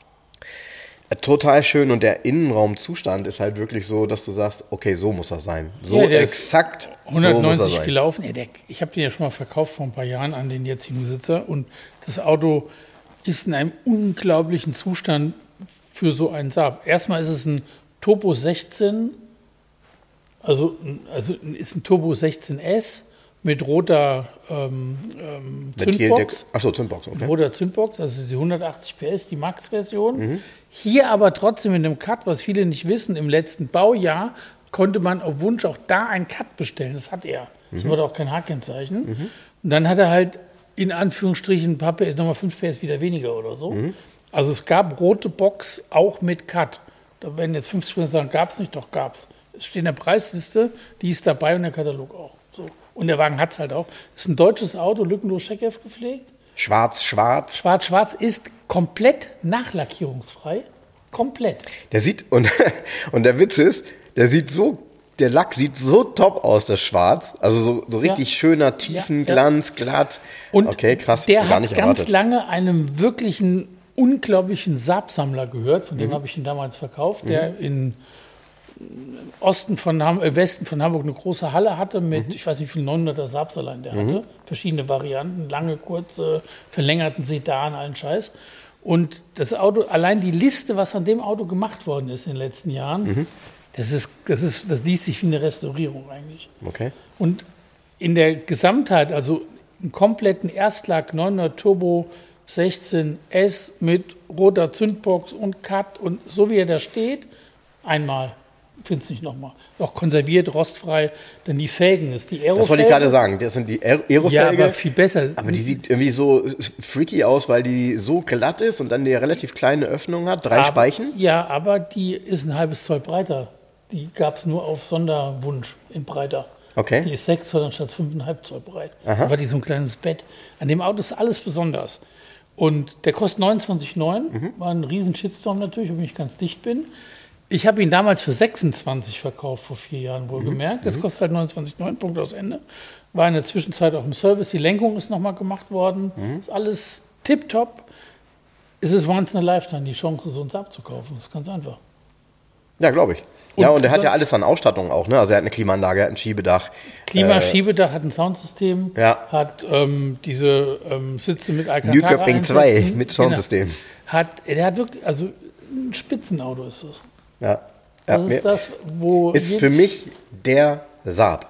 [SPEAKER 2] Total schön. Und der Innenraumzustand ist halt wirklich so, dass du sagst, okay, so muss das sein. So ja, exakt
[SPEAKER 3] hundertneunzig
[SPEAKER 2] so muss er sein.
[SPEAKER 3] gelaufen. Ja, der, ich habe den ja schon mal verkauft vor ein paar Jahren an den jetzigen Besitzer. Und das Auto ist in einem unglaublichen Zustand für so einen Saab. Erstmal ist es ein Turbo sechzehn, also, also ist ein Turbo sechzehn S mit roter ähm, ähm, Zündbox.
[SPEAKER 2] Achso, Zündbox, okay.
[SPEAKER 3] Roter Zündbox, also die hundertachtzig P S, die Max-Version. Mhm. Hier aber trotzdem in einem Cut, was viele nicht wissen, im letzten Baujahr konnte man auf Wunsch auch da einen Cut bestellen. Das hat er. Das mhm. war auch kein H-Kennzeichen. Mhm. Und dann hat er halt in Anführungsstrichen ein paar P S, nochmal fünf P S wieder weniger oder so. Mhm. Also es gab rote Box auch mit Cut. Da werden jetzt fünfzig Prozent sagen, gab es nicht, doch gab es. Es steht in der Preisliste, die ist dabei und der Katalog auch. So. Und der Wagen hat es halt auch. Ist ein deutsches Auto, lückenlos Checkheft gepflegt.
[SPEAKER 2] Schwarz, schwarz.
[SPEAKER 3] Schwarz, schwarz ist komplett nachlackierungsfrei. Komplett.
[SPEAKER 2] Der sieht, und, und der Witz ist, der sieht so, der Lack sieht so top aus, das Schwarz. Also so, so richtig ja. schöner Tiefenglanz, ja, ja. glatt.
[SPEAKER 3] Und
[SPEAKER 2] okay, krass.
[SPEAKER 3] Der
[SPEAKER 2] gar
[SPEAKER 3] hat
[SPEAKER 2] nicht
[SPEAKER 3] ganz
[SPEAKER 2] erwartet.
[SPEAKER 3] lange einem wirklichen, unglaublichen Saab-Sammler gehört. Von dem mhm. habe ich ihn damals verkauft, der mhm. in Osten von Ham- äh, Westen von Hamburg eine große Halle hatte mit, mhm. ich weiß nicht, wie viel neunhunderter Saabs allein der mhm. hatte. Verschiedene Varianten, lange, kurze, verlängerten Sedan, allen Scheiß. Und das Auto, allein die Liste, was an dem Auto gemacht worden ist in den letzten Jahren, mhm. das ist, das ist, das liest sich wie eine Restaurierung eigentlich.
[SPEAKER 2] Okay.
[SPEAKER 3] Und in der Gesamtheit, also einen kompletten Erstlack neunhundert Turbo sechzehn S mit roter Zündbox und Cut und so wie er da steht, einmal. Findest du nicht nochmal. Auch konserviert, rostfrei. Dann die Felgen, das ist die Aero-Felgen.
[SPEAKER 2] Das wollte ich gerade sagen, das sind die Aero-Felgen.
[SPEAKER 3] Ja, aber viel besser.
[SPEAKER 2] Aber die sieht irgendwie so freaky aus, weil die so glatt ist und dann eine relativ kleine Öffnung hat, drei
[SPEAKER 3] aber,
[SPEAKER 2] Speichen.
[SPEAKER 3] Ja, aber die ist ein halbes Zoll breiter. Die gab es nur auf Sonderwunsch in breiter.
[SPEAKER 2] Okay.
[SPEAKER 3] Die ist sechs Zoll anstatt fünf Komma fünf Zoll breit.
[SPEAKER 2] Aha.
[SPEAKER 3] Aber die so ein kleines Bett. An dem Auto ist alles besonders. Und der kostet neunundzwanzig Komma neun. Mhm. War ein riesen Shitstorm natürlich, wenn ich ganz dicht bin. Ich habe ihn damals für sechsundzwanzig verkauft, vor vier Jahren wohlgemerkt. Das kostet halt neunundzwanzig Komma neun, Punkt aus Ende. War in der Zwischenzeit auch im Service. Die Lenkung ist nochmal gemacht worden. Mhm. Ist alles tipptopp. Es ist once in a lifetime, die Chance, so einen Saab zu kaufen. Das ist ganz einfach.
[SPEAKER 2] Ja, glaube ich. Und ja, und er hat ja alles an Ausstattung auch. Ne? Also er hat eine Klimaanlage, er hat ein Schiebedach.
[SPEAKER 3] Klima, äh, Schiebedach, hat ein Soundsystem.
[SPEAKER 2] Ja.
[SPEAKER 3] Hat ähm, diese ähm, Sitze mit Alcantara.
[SPEAKER 2] Nyköping zwei mit Soundsystem.
[SPEAKER 3] Genau. Hat, er hat wirklich, also ein Spitzenauto ist das.
[SPEAKER 2] Ja.
[SPEAKER 3] Das
[SPEAKER 2] ja,
[SPEAKER 3] ist das, wo.
[SPEAKER 2] Ist für mich der Saab.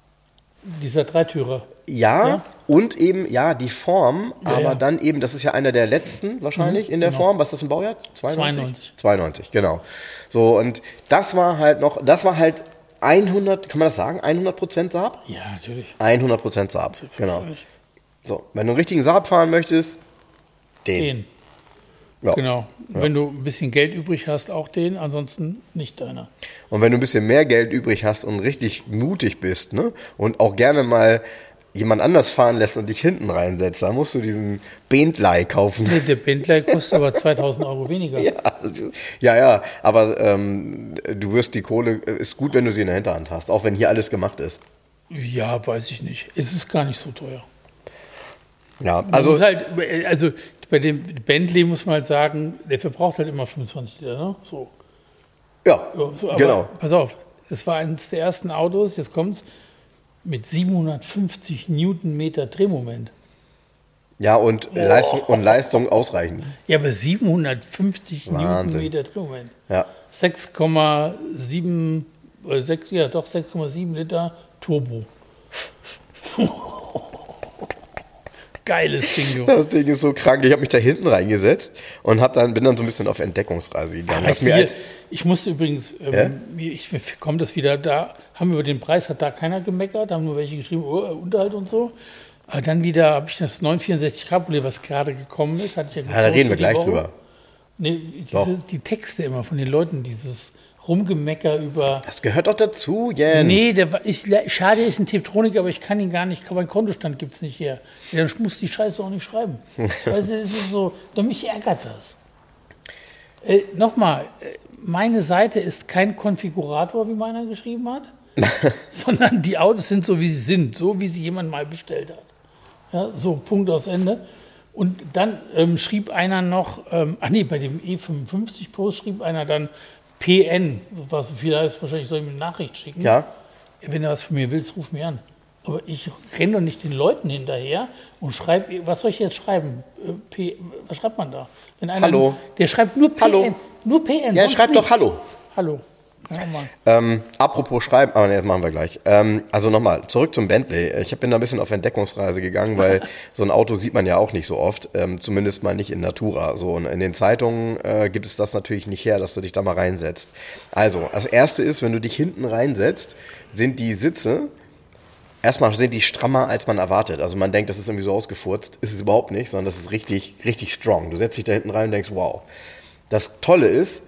[SPEAKER 3] Dieser Dreitürer.
[SPEAKER 2] Ja,
[SPEAKER 3] ja,
[SPEAKER 2] und eben, ja, die Form,
[SPEAKER 3] ja,
[SPEAKER 2] aber
[SPEAKER 3] ja.
[SPEAKER 2] dann eben, das ist ja einer der letzten wahrscheinlich mhm, in der
[SPEAKER 3] genau.
[SPEAKER 2] Form. Was ist das im Baujahr? zweiundneunzig?
[SPEAKER 3] zweiundneunzig.
[SPEAKER 2] zweiundneunzig, genau. So, und das war halt noch, das war halt hundert, kann man das sagen? hundert Prozent Saab?
[SPEAKER 3] Ja, natürlich.
[SPEAKER 2] hundert Prozent Saab, genau. So, wenn du einen richtigen Saab fahren möchtest, den.
[SPEAKER 3] Den.
[SPEAKER 2] Ja.
[SPEAKER 3] Genau.
[SPEAKER 2] Ja.
[SPEAKER 3] Wenn du ein bisschen Geld übrig hast, auch den, ansonsten nicht deiner.
[SPEAKER 2] Und wenn du ein bisschen mehr Geld übrig hast und richtig mutig bist, ne, und auch gerne mal jemand anders fahren lässt und dich hinten reinsetzt, dann musst du diesen Bentley kaufen.
[SPEAKER 3] Nee, der Bentley kostet aber zweitausend Euro weniger.
[SPEAKER 2] Ja, ja, ja, aber ähm, du wirst die Kohle, ist gut, wenn du sie in der Hinterhand hast, auch wenn hier alles gemacht ist.
[SPEAKER 3] Ja, weiß ich nicht. Es ist gar nicht so teuer.
[SPEAKER 2] Ja, also,
[SPEAKER 3] halt, also bei dem Bentley muss man halt sagen, der verbraucht halt immer fünfundzwanzig Liter, ne? So.
[SPEAKER 2] Ja,
[SPEAKER 3] Ja, so, aber
[SPEAKER 2] genau.
[SPEAKER 3] pass auf, es war eines der ersten Autos, jetzt kommt's, mit siebenhundertfünfzig Newtonmeter Drehmoment.
[SPEAKER 2] Ja, und,
[SPEAKER 3] Oh.
[SPEAKER 2] Leistung, und Leistung ausreichend.
[SPEAKER 3] Ja, aber siebenhundertfünfzig
[SPEAKER 2] Wahnsinn.
[SPEAKER 3] Newtonmeter Drehmoment.
[SPEAKER 2] Ja.
[SPEAKER 3] sechs Komma sieben, äh, sechs, ja doch, sechs Komma sieben Liter Turbo. Geiles Ding, du.
[SPEAKER 2] Das Ding ist so krank. Ich habe mich da hinten reingesetzt und hab dann, bin dann so ein bisschen auf Entdeckungsreise gegangen.
[SPEAKER 3] Weißt
[SPEAKER 2] Hab mir
[SPEAKER 3] du, hier,
[SPEAKER 2] als,
[SPEAKER 3] ich musste übrigens, ähm,
[SPEAKER 2] Ja?
[SPEAKER 3] mir- ich, mir kommt das wieder, da haben wir über den Preis, hat da keiner gemeckert, da haben nur welche geschrieben, oh, Unterhalt und so. Aber dann wieder habe ich das neun vierundsechzig Cabriolet, was gerade gekommen ist, hatte ich ja
[SPEAKER 2] ja, da reden wir
[SPEAKER 3] gepostet die
[SPEAKER 2] gleich
[SPEAKER 3] Woche.
[SPEAKER 2] drüber.
[SPEAKER 3] Nee,
[SPEAKER 2] Doch.
[SPEAKER 3] diese, die Texte immer von den Leuten, dieses Rumgemecker über.
[SPEAKER 2] Das gehört doch dazu, Jens.
[SPEAKER 3] Nee, der war- ist, schade, ist ein Tiptronik, aber ich kann ihn gar nicht, mein Kontostand gibt es nicht her. Ja, dann muss die Scheiße auch nicht schreiben. Weißt du, es ist so, doch mich ärgert das. Äh, Nochmal, äh, meine Seite ist kein Konfigurator, wie meiner geschrieben hat, sondern die Autos sind so, wie sie sind, so wie sie jemand mal bestellt hat. Ja, so, Punkt aus Ende. Und dann ähm, schrieb einer noch, ähm, ach nee, bei dem E fünfundfünfzig Post schrieb einer dann P N, was so viel heißt, wahrscheinlich soll ich mir eine Nachricht schicken.
[SPEAKER 2] Ja.
[SPEAKER 3] Wenn du was von mir willst, ruf mich an. Aber ich renne doch nicht den Leuten hinterher und schreibe, was soll ich jetzt schreiben? Äh, P, was schreibt man da? Wenn einer,
[SPEAKER 2] Hallo.
[SPEAKER 3] Der schreibt nur P N.
[SPEAKER 2] Hallo.
[SPEAKER 3] Nur P N.
[SPEAKER 2] Ja,
[SPEAKER 3] sonst
[SPEAKER 2] schreib doch
[SPEAKER 3] nichts.
[SPEAKER 2] Hallo.
[SPEAKER 3] Hallo. Kann auch mal.
[SPEAKER 2] Ähm, apropos Schreiben, aber nee, das machen wir gleich. Ähm, also nochmal, zurück zum Bentley. Ich bin da ein bisschen auf Entdeckungsreise gegangen, weil so ein Auto sieht man ja auch nicht so oft, ähm, zumindest mal nicht in Natura. So, und in den Zeitungen äh, gibt es das natürlich nicht her, dass du dich da mal reinsetzt. Also, das Erste ist, wenn du dich hinten reinsetzt, sind die Sitze, erstmal sind die strammer, als man erwartet. Also man denkt, das ist irgendwie so ausgefurzt. Ist es überhaupt nicht, sondern das ist richtig, richtig strong. Du setzt dich da hinten rein und denkst, wow. Das Tolle ist,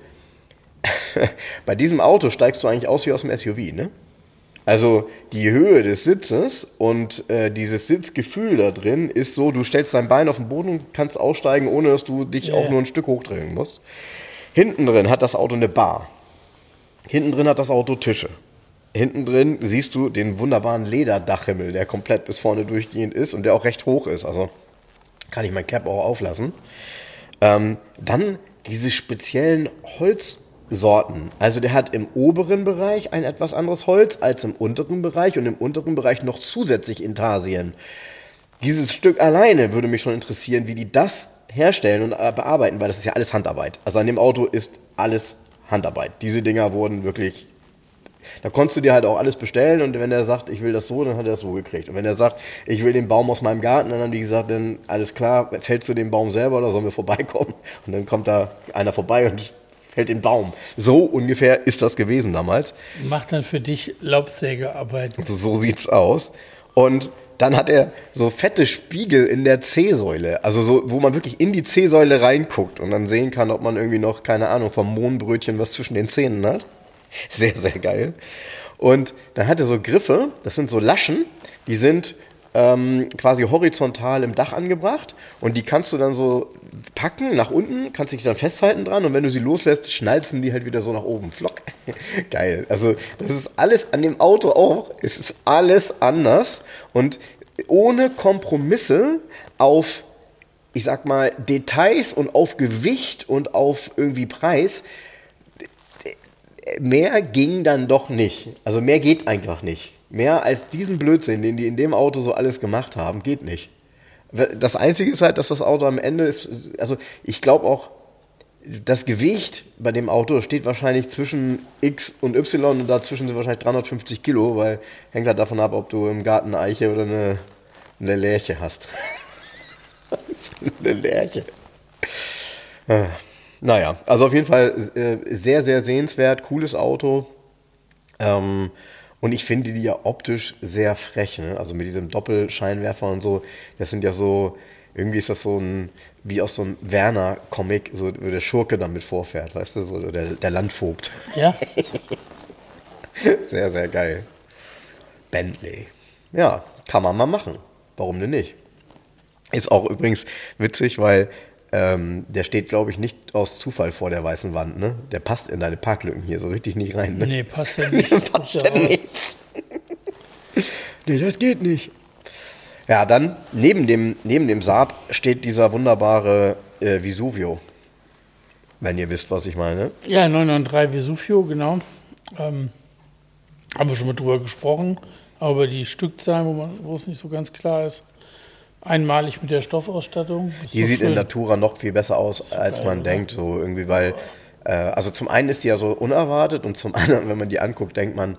[SPEAKER 2] bei diesem Auto steigst du eigentlich aus wie aus dem S U V, ne? Also die Höhe des Sitzes und äh, dieses Sitzgefühl da drin ist so, du stellst dein Bein auf den Boden und kannst aussteigen, ohne dass du dich
[SPEAKER 3] Ja.
[SPEAKER 2] auch nur ein Stück hochdrehen musst. Hinten drin hat das Auto eine Bar. Hinten drin hat das Auto Tische. Hinten drin siehst du den wunderbaren Lederdachhimmel, der komplett bis vorne durchgehend ist und der auch recht hoch ist. Also kann ich mein Cap auch auflassen. Ähm, dann diese speziellen Holzsorten. Also der hat im oberen Bereich ein etwas anderes Holz als im unteren Bereich und im unteren Bereich noch zusätzlich Intarsien. Dieses Stück alleine würde mich schon interessieren, wie die das herstellen und äh, bearbeiten, weil das ist ja alles Handarbeit. Also an dem Auto ist alles Handarbeit. Diese Dinger wurden wirklich, da konntest du dir halt auch alles bestellen und wenn er sagt, ich will das so, dann hat er das so gekriegt. Und wenn er sagt, ich will den Baum aus meinem Garten, dann haben die gesagt, dann alles klar, fällst du den Baum selber oder sollen wir vorbeikommen? Und dann kommt da einer vorbei und fällt den Baum. So ungefähr ist das gewesen damals.
[SPEAKER 3] Macht dann für dich Laubsägearbeit.
[SPEAKER 2] Also so sieht's aus. Und dann hat er so fette Spiegel in der C-Säule, also so, wo man wirklich in die C-Säule reinguckt und dann sehen kann, ob man irgendwie noch, keine Ahnung, vom Mohnbrötchen was zwischen den Zähnen hat. Sehr, sehr geil. Und dann hat er so Griffe, das sind so Laschen, die sind ähm, quasi horizontal im Dach angebracht und die kannst du dann so packen nach unten, kannst dich dann festhalten dran und wenn du sie loslässt, schnalzen die halt wieder so nach oben. Flock. Geil. Also das ist alles an dem Auto auch, es ist alles anders und ohne Kompromisse auf, ich sag mal, Details und auf Gewicht und auf irgendwie Preis. Mehr ging dann doch nicht. Also mehr geht einfach nicht. Mehr als diesen Blödsinn, den die in dem Auto so alles gemacht haben, geht nicht. Das Einzige ist halt, dass das Auto am Ende ist, also ich glaube auch, das Gewicht bei dem Auto steht wahrscheinlich zwischen X und Y und dazwischen sind wahrscheinlich dreihundertfünfzig Kilo, weil hängt halt davon ab, ob du im Garten eine Eiche oder eine, eine Lärche hast. Eine Lärche. Ah. Naja, also auf jeden Fall äh, sehr, sehr sehenswert, cooles Auto. Ähm, und ich finde die ja optisch sehr frech, ne? Also mit diesem Doppelscheinwerfer und so. Das sind ja so, irgendwie ist das so ein, wie aus so einem Werner-Comic, so wo der Schurke damit vorfährt, weißt du, so der, der Landvogt.
[SPEAKER 3] Ja?
[SPEAKER 2] Sehr, sehr geil. Bentley. Ja, kann man mal machen. Warum denn nicht? Ist auch übrigens witzig, weil Ähm, der steht, glaube ich, nicht aus Zufall vor der weißen Wand, ne? Der passt in deine Parklücken hier so richtig nicht rein, ne?
[SPEAKER 3] Nee, passt ja nicht.
[SPEAKER 2] passt
[SPEAKER 3] ja
[SPEAKER 2] ja nicht. Nee, das geht nicht. Ja, dann neben dem, neben dem Saab steht dieser wunderbare äh, Vesuvio. Wenn ihr wisst, was ich meine.
[SPEAKER 3] Ja, neun neun drei Vesuvio, genau. Ähm, haben wir schon mal drüber gesprochen. Aber über die Stückzahlen, wo, man, wo es nicht so ganz klar ist. Einmalig mit der Stoffausstattung.
[SPEAKER 2] Die sieht
[SPEAKER 3] schön.
[SPEAKER 2] in Natura noch viel besser aus, als
[SPEAKER 3] geil,
[SPEAKER 2] man
[SPEAKER 3] oder?
[SPEAKER 2] denkt. So irgendwie, weil, äh, also zum einen ist die ja so unerwartet und zum anderen, wenn man die anguckt, denkt man,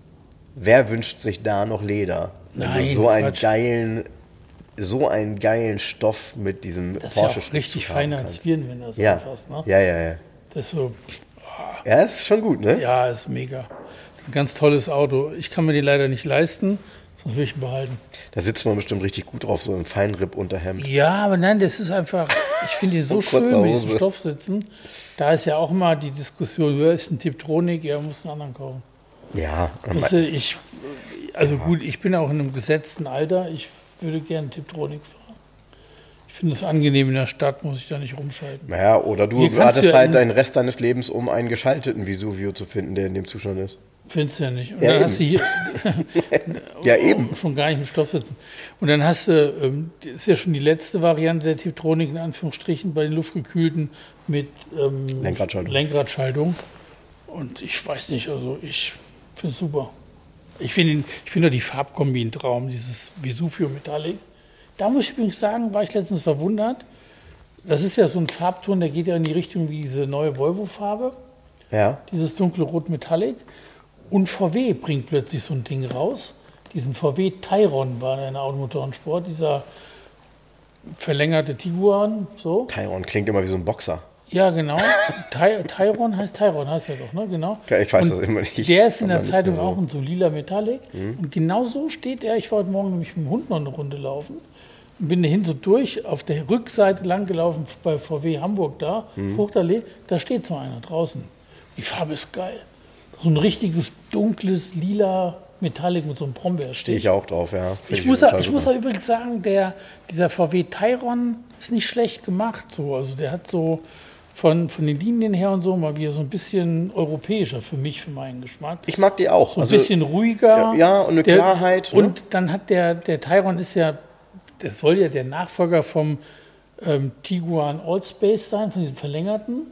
[SPEAKER 2] wer wünscht sich da noch Leder? Wenn
[SPEAKER 3] Nein,
[SPEAKER 2] du so einen
[SPEAKER 3] Quatsch.
[SPEAKER 2] geilen, so einen geilen Stoff mit diesem
[SPEAKER 3] Das ist ja
[SPEAKER 2] Porsche
[SPEAKER 3] auch richtig
[SPEAKER 2] haben
[SPEAKER 3] feiner
[SPEAKER 2] kannst.
[SPEAKER 3] Zwirn, wenn du das
[SPEAKER 2] Ja.
[SPEAKER 3] anfasst. Ne?
[SPEAKER 2] ja, ja, ja.
[SPEAKER 3] Das ist so,
[SPEAKER 2] Ja, ist schon gut, ne?
[SPEAKER 3] ja, ist mega. Ein ganz tolles Auto. Ich kann mir den leider nicht leisten, sonst will ich ihn behalten.
[SPEAKER 2] Da sitzt man bestimmt richtig gut drauf, so im Feinripp-Unterhemd.
[SPEAKER 3] Ja, aber nein, das ist einfach, ich finde ihn so
[SPEAKER 2] Und kurzer
[SPEAKER 3] schön mit diesem
[SPEAKER 2] Hose.
[SPEAKER 3] Stoffsitzen. Da ist ja auch immer die Diskussion, wer ist ein Tiptronic, er muss einen anderen kaufen.
[SPEAKER 2] Ja,
[SPEAKER 3] Weißt du, ich, also gut, ich bin auch in einem gesetzten Alter, ich würde gerne Tiptronic fahren. Ich finde es angenehm in der Stadt, muss ich da nicht rumschalten.
[SPEAKER 2] naja, oder du
[SPEAKER 3] Hier kannst
[SPEAKER 2] wartest
[SPEAKER 3] du ja
[SPEAKER 2] halt
[SPEAKER 3] in-
[SPEAKER 2] deinen Rest deines Lebens, um einen geschalteten Vesuvio zu finden, der in dem Zustand ist.
[SPEAKER 3] Findest du ja nicht. Und
[SPEAKER 2] Ja,
[SPEAKER 3] dann
[SPEAKER 2] eben.
[SPEAKER 3] hast du hier
[SPEAKER 2] Ja, eben.
[SPEAKER 3] schon gar nicht mit Stoff sitzen. Und dann hast du, ähm, das ist ja schon die letzte Variante der Tiptronic, in Anführungsstrichen, bei den luftgekühlten mit ähm,
[SPEAKER 2] Lenkradschaltung.
[SPEAKER 3] Lenkradschaltung. Und ich weiß nicht, also ich finde es super. Ich finde ihn- ich finde auch die Farbkombi ein Traum, dieses Vesuvio Metallic. Da muss ich übrigens sagen, war ich letztens verwundert. Das ist ja so ein Farbton, der geht ja in die Richtung wie diese neue Volvo-Farbe.
[SPEAKER 2] Ja.
[SPEAKER 3] Dieses dunkle Rot Metallic. Und V W bringt plötzlich so ein Ding raus. Diesen V W Tyron war in der Automotorensport, dieser verlängerte Tiguan. So.
[SPEAKER 2] Tyron klingt immer wie so ein Boxer.
[SPEAKER 3] Ja, genau. Ty Tyron heißt Tyron, heißt er doch, ne? Genau.
[SPEAKER 2] Ja, ich weiß
[SPEAKER 3] Und
[SPEAKER 2] das immer nicht.
[SPEAKER 3] Der ist in der
[SPEAKER 2] Aber nicht
[SPEAKER 3] Zeitung
[SPEAKER 2] mehr so.
[SPEAKER 3] auch in so lila Metallic. Und genau so steht er. Ich war heute Morgen nämlich mit dem Hund noch eine Runde laufen. Und bin dahin so durch, auf der Rückseite lang gelaufen bei V W Hamburg da, Fruchtallee. Da steht so einer draußen. Die Farbe ist geil. So ein richtiges dunkles lila Metallic mit so einem Brombeerstich.
[SPEAKER 2] Stehe ich auch drauf, ja. Finde
[SPEAKER 3] Ich muss,
[SPEAKER 2] total
[SPEAKER 3] ich muss
[SPEAKER 2] super.
[SPEAKER 3] auch übrigens sagen, der, dieser V W Tyron ist nicht schlecht gemacht. So. Also der hat so von, von den Linien her und so mal wieder so ein bisschen europäischer für mich, für meinen Geschmack.
[SPEAKER 2] Ich mag die auch.
[SPEAKER 3] So ein bisschen ruhiger.
[SPEAKER 2] ja, ja, und eine
[SPEAKER 3] Der-
[SPEAKER 2] Klarheit, ne?
[SPEAKER 3] Und dann hat der, der Tyron ist ja, das soll ja der Nachfolger vom ähm, Tiguan Allspace sein, von diesem verlängerten.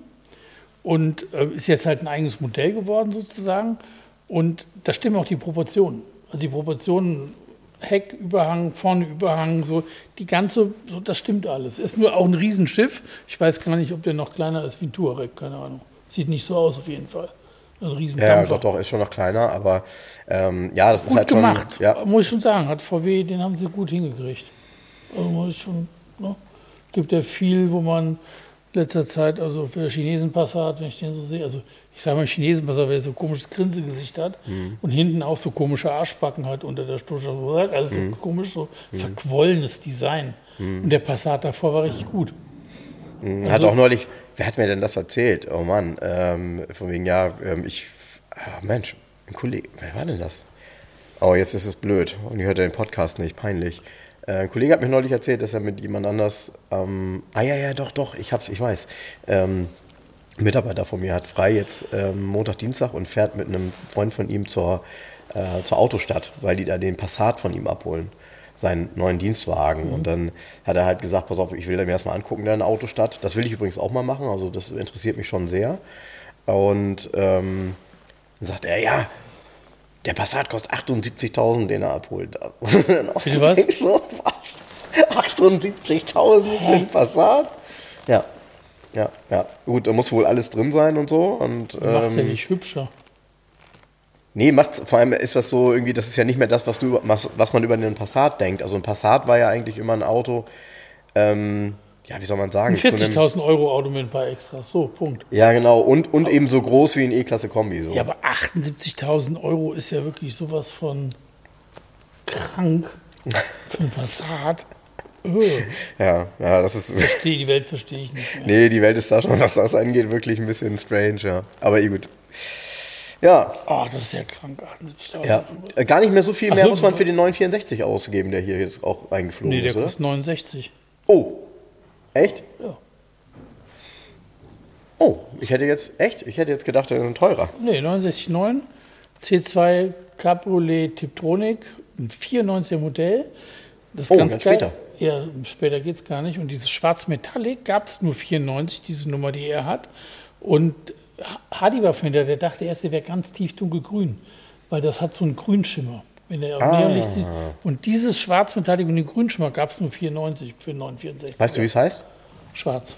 [SPEAKER 3] Und äh, ist jetzt halt ein eigenes Modell geworden sozusagen. Und da stimmen auch die Proportionen. Also die Proportionen, Heck, Überhang, vorne Überhang, so die ganze, so, das stimmt alles. Ist nur auch ein Riesenschiff. Ich weiß gar nicht, ob der noch kleiner ist wie ein Touareg, keine Ahnung. Sieht nicht so aus auf jeden Fall. Ein riesen
[SPEAKER 2] Ja, ja,
[SPEAKER 3] Dampfer.
[SPEAKER 2] doch, doch, ist schon noch kleiner, aber ähm, ja, das ist
[SPEAKER 3] Gut
[SPEAKER 2] halt
[SPEAKER 3] gemacht,
[SPEAKER 2] schon. Ja,
[SPEAKER 3] muss ich schon sagen. Hat V W, den haben sie gut hingekriegt. Also muss ich schon, ne? Gibt ja viel, wo man in letzter Zeit, also für der Chinesenpass hat, wenn ich den so sehe, also ich sage mal Chinesenpass, wer so ein komisches Grinsegesicht hat und hinten auch so komische Arschbacken hat unter der Stusche, also so komisch, so verquollenes Design. Und der Passat davor war richtig gut.
[SPEAKER 2] hat
[SPEAKER 3] Also-
[SPEAKER 2] auch neulich, wer hat mir denn das erzählt? Oh Mann, ähm, von wegen, ja, ähm, ich, ah, Mensch, ein Kollege, wer war denn das? Oh, jetzt ist es blöd und ich hörte den Podcast nicht, peinlich. Äh, ein Kollege hat mir neulich erzählt, dass er mit jemand anders, ähm, ah ja, ja, doch, doch, ich hab's, ich weiß, ähm, ein Mitarbeiter von mir hat frei jetzt ähm, Montag, Dienstag und fährt mit einem Freund von ihm zur, äh, zur Autostadt, weil die da den Passat von ihm abholen, seinen neuen Dienstwagen. Und dann hat er halt gesagt, pass auf, ich will mir erstmal angucken, deine Autostadt. Das will ich übrigens auch mal machen, also das interessiert mich schon sehr. Und ähm, dann sagt er, ja, der Passat kostet achtundsiebzigtausend, den er abholt. Und dann auch
[SPEAKER 3] Bitte was?
[SPEAKER 2] denkst so, was? achtundsiebzigtausend für einen Passat? Ja. Ja, ja. Gut, da muss wohl alles drin sein und so. Und,
[SPEAKER 3] Macht es ja
[SPEAKER 2] ähm,
[SPEAKER 3] nicht hübscher.
[SPEAKER 2] nee, macht's, vor allem ist das so irgendwie, das ist ja nicht mehr das, was, du, über- was, was man über den Passat denkt. Also ein Passat war ja eigentlich immer ein Auto, ähm, ja, wie soll man sagen?
[SPEAKER 3] Ein
[SPEAKER 2] zu einem-
[SPEAKER 3] vierzigtausend Euro Auto mit ein paar Extras. So, Punkt.
[SPEAKER 2] Ja, genau. Und, und eben so groß wie ein E-Klasse-Kombi. So.
[SPEAKER 3] Ja, aber achtundsiebzigtausend Euro ist ja wirklich sowas von krank für ein Passat. Öh,
[SPEAKER 2] ja, ja, das ist.
[SPEAKER 3] verstehe, die Welt verstehe ich nicht mehr.
[SPEAKER 2] Nee, die Welt ist da schon, was das angeht, wirklich ein bisschen strange, ja. Aber eh gut. Ja,
[SPEAKER 3] Oh, das ist ja krank, achtundsiebzigtausend.
[SPEAKER 2] ja. Äh, Gar nicht mehr so viel
[SPEAKER 3] Ach
[SPEAKER 2] mehr
[SPEAKER 3] so,
[SPEAKER 2] muss man für den neun vierundsechzig ausgeben, der hier jetzt auch eingeflogen
[SPEAKER 3] Nee, der
[SPEAKER 2] ist, oder?
[SPEAKER 3] kostet neunundsechzig.
[SPEAKER 2] Oh, echt?
[SPEAKER 3] Ja.
[SPEAKER 2] Oh, ich hätte jetzt, echt? Ich hätte jetzt gedacht, der ist teurer.
[SPEAKER 3] Nee, neunundsechzig Komma neun. C zwei Cabriolet Tiptronic, ein vierundneunziger Modell. Das ist
[SPEAKER 2] Oh,
[SPEAKER 3] ganz
[SPEAKER 2] ganz
[SPEAKER 3] geil.
[SPEAKER 2] später.
[SPEAKER 3] Ja, später geht es gar nicht. Und dieses Schwarz-Metallic gab es nur vierundneunzig, diese Nummer, die er hat. Und Hardy war Finder, der dachte erst, der wäre ganz tief dunkelgrün, weil das hat so einen Grünschimmer. Wenn er auf
[SPEAKER 2] Ah.
[SPEAKER 3] Neonlicht sieht. Und dieses Schwarz-Metallic und den Grünschimmer gab es nur vierundneunzig für neun vierundsechzig.
[SPEAKER 2] Weißt du, wie es heißt?
[SPEAKER 3] Schwarz.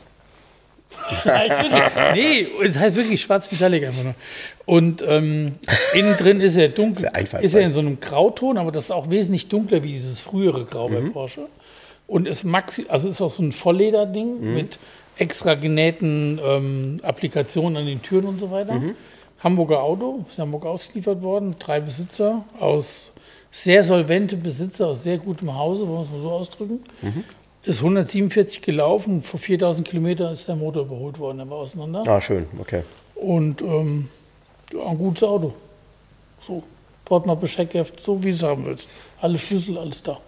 [SPEAKER 3] Nee, es heißt wirklich Schwarz-Metallic einfach nur. Und ähm, innen drin ist er dunkel,
[SPEAKER 2] Sehr einfallsreich.
[SPEAKER 3] ist er in so einem Grauton, aber das ist auch wesentlich dunkler wie dieses frühere Grau bei
[SPEAKER 2] Mhm.
[SPEAKER 3] Porsche. Und ist maxi, also ist auch so ein Vollleder-Ding
[SPEAKER 2] Mhm.
[SPEAKER 3] mit extra genähten ähm, Applikationen an den Türen und so weiter.
[SPEAKER 2] Mhm.
[SPEAKER 3] Hamburger Auto, ist in Hamburg ausgeliefert worden, drei Besitzer aus sehr solvente Besitzer aus sehr gutem Hause, wollen wir es mal so ausdrücken.
[SPEAKER 2] Mhm.
[SPEAKER 3] Ist hundertsiebenundvierzig gelaufen, vor viertausend Kilometern ist der Motor überholt worden, der war auseinander.
[SPEAKER 2] Ah, schön, okay.
[SPEAKER 3] Und ähm, ja, ein gutes Auto. So, Portmappe, Scheckheft, so wie du es haben willst. Alle Schlüssel, alles da.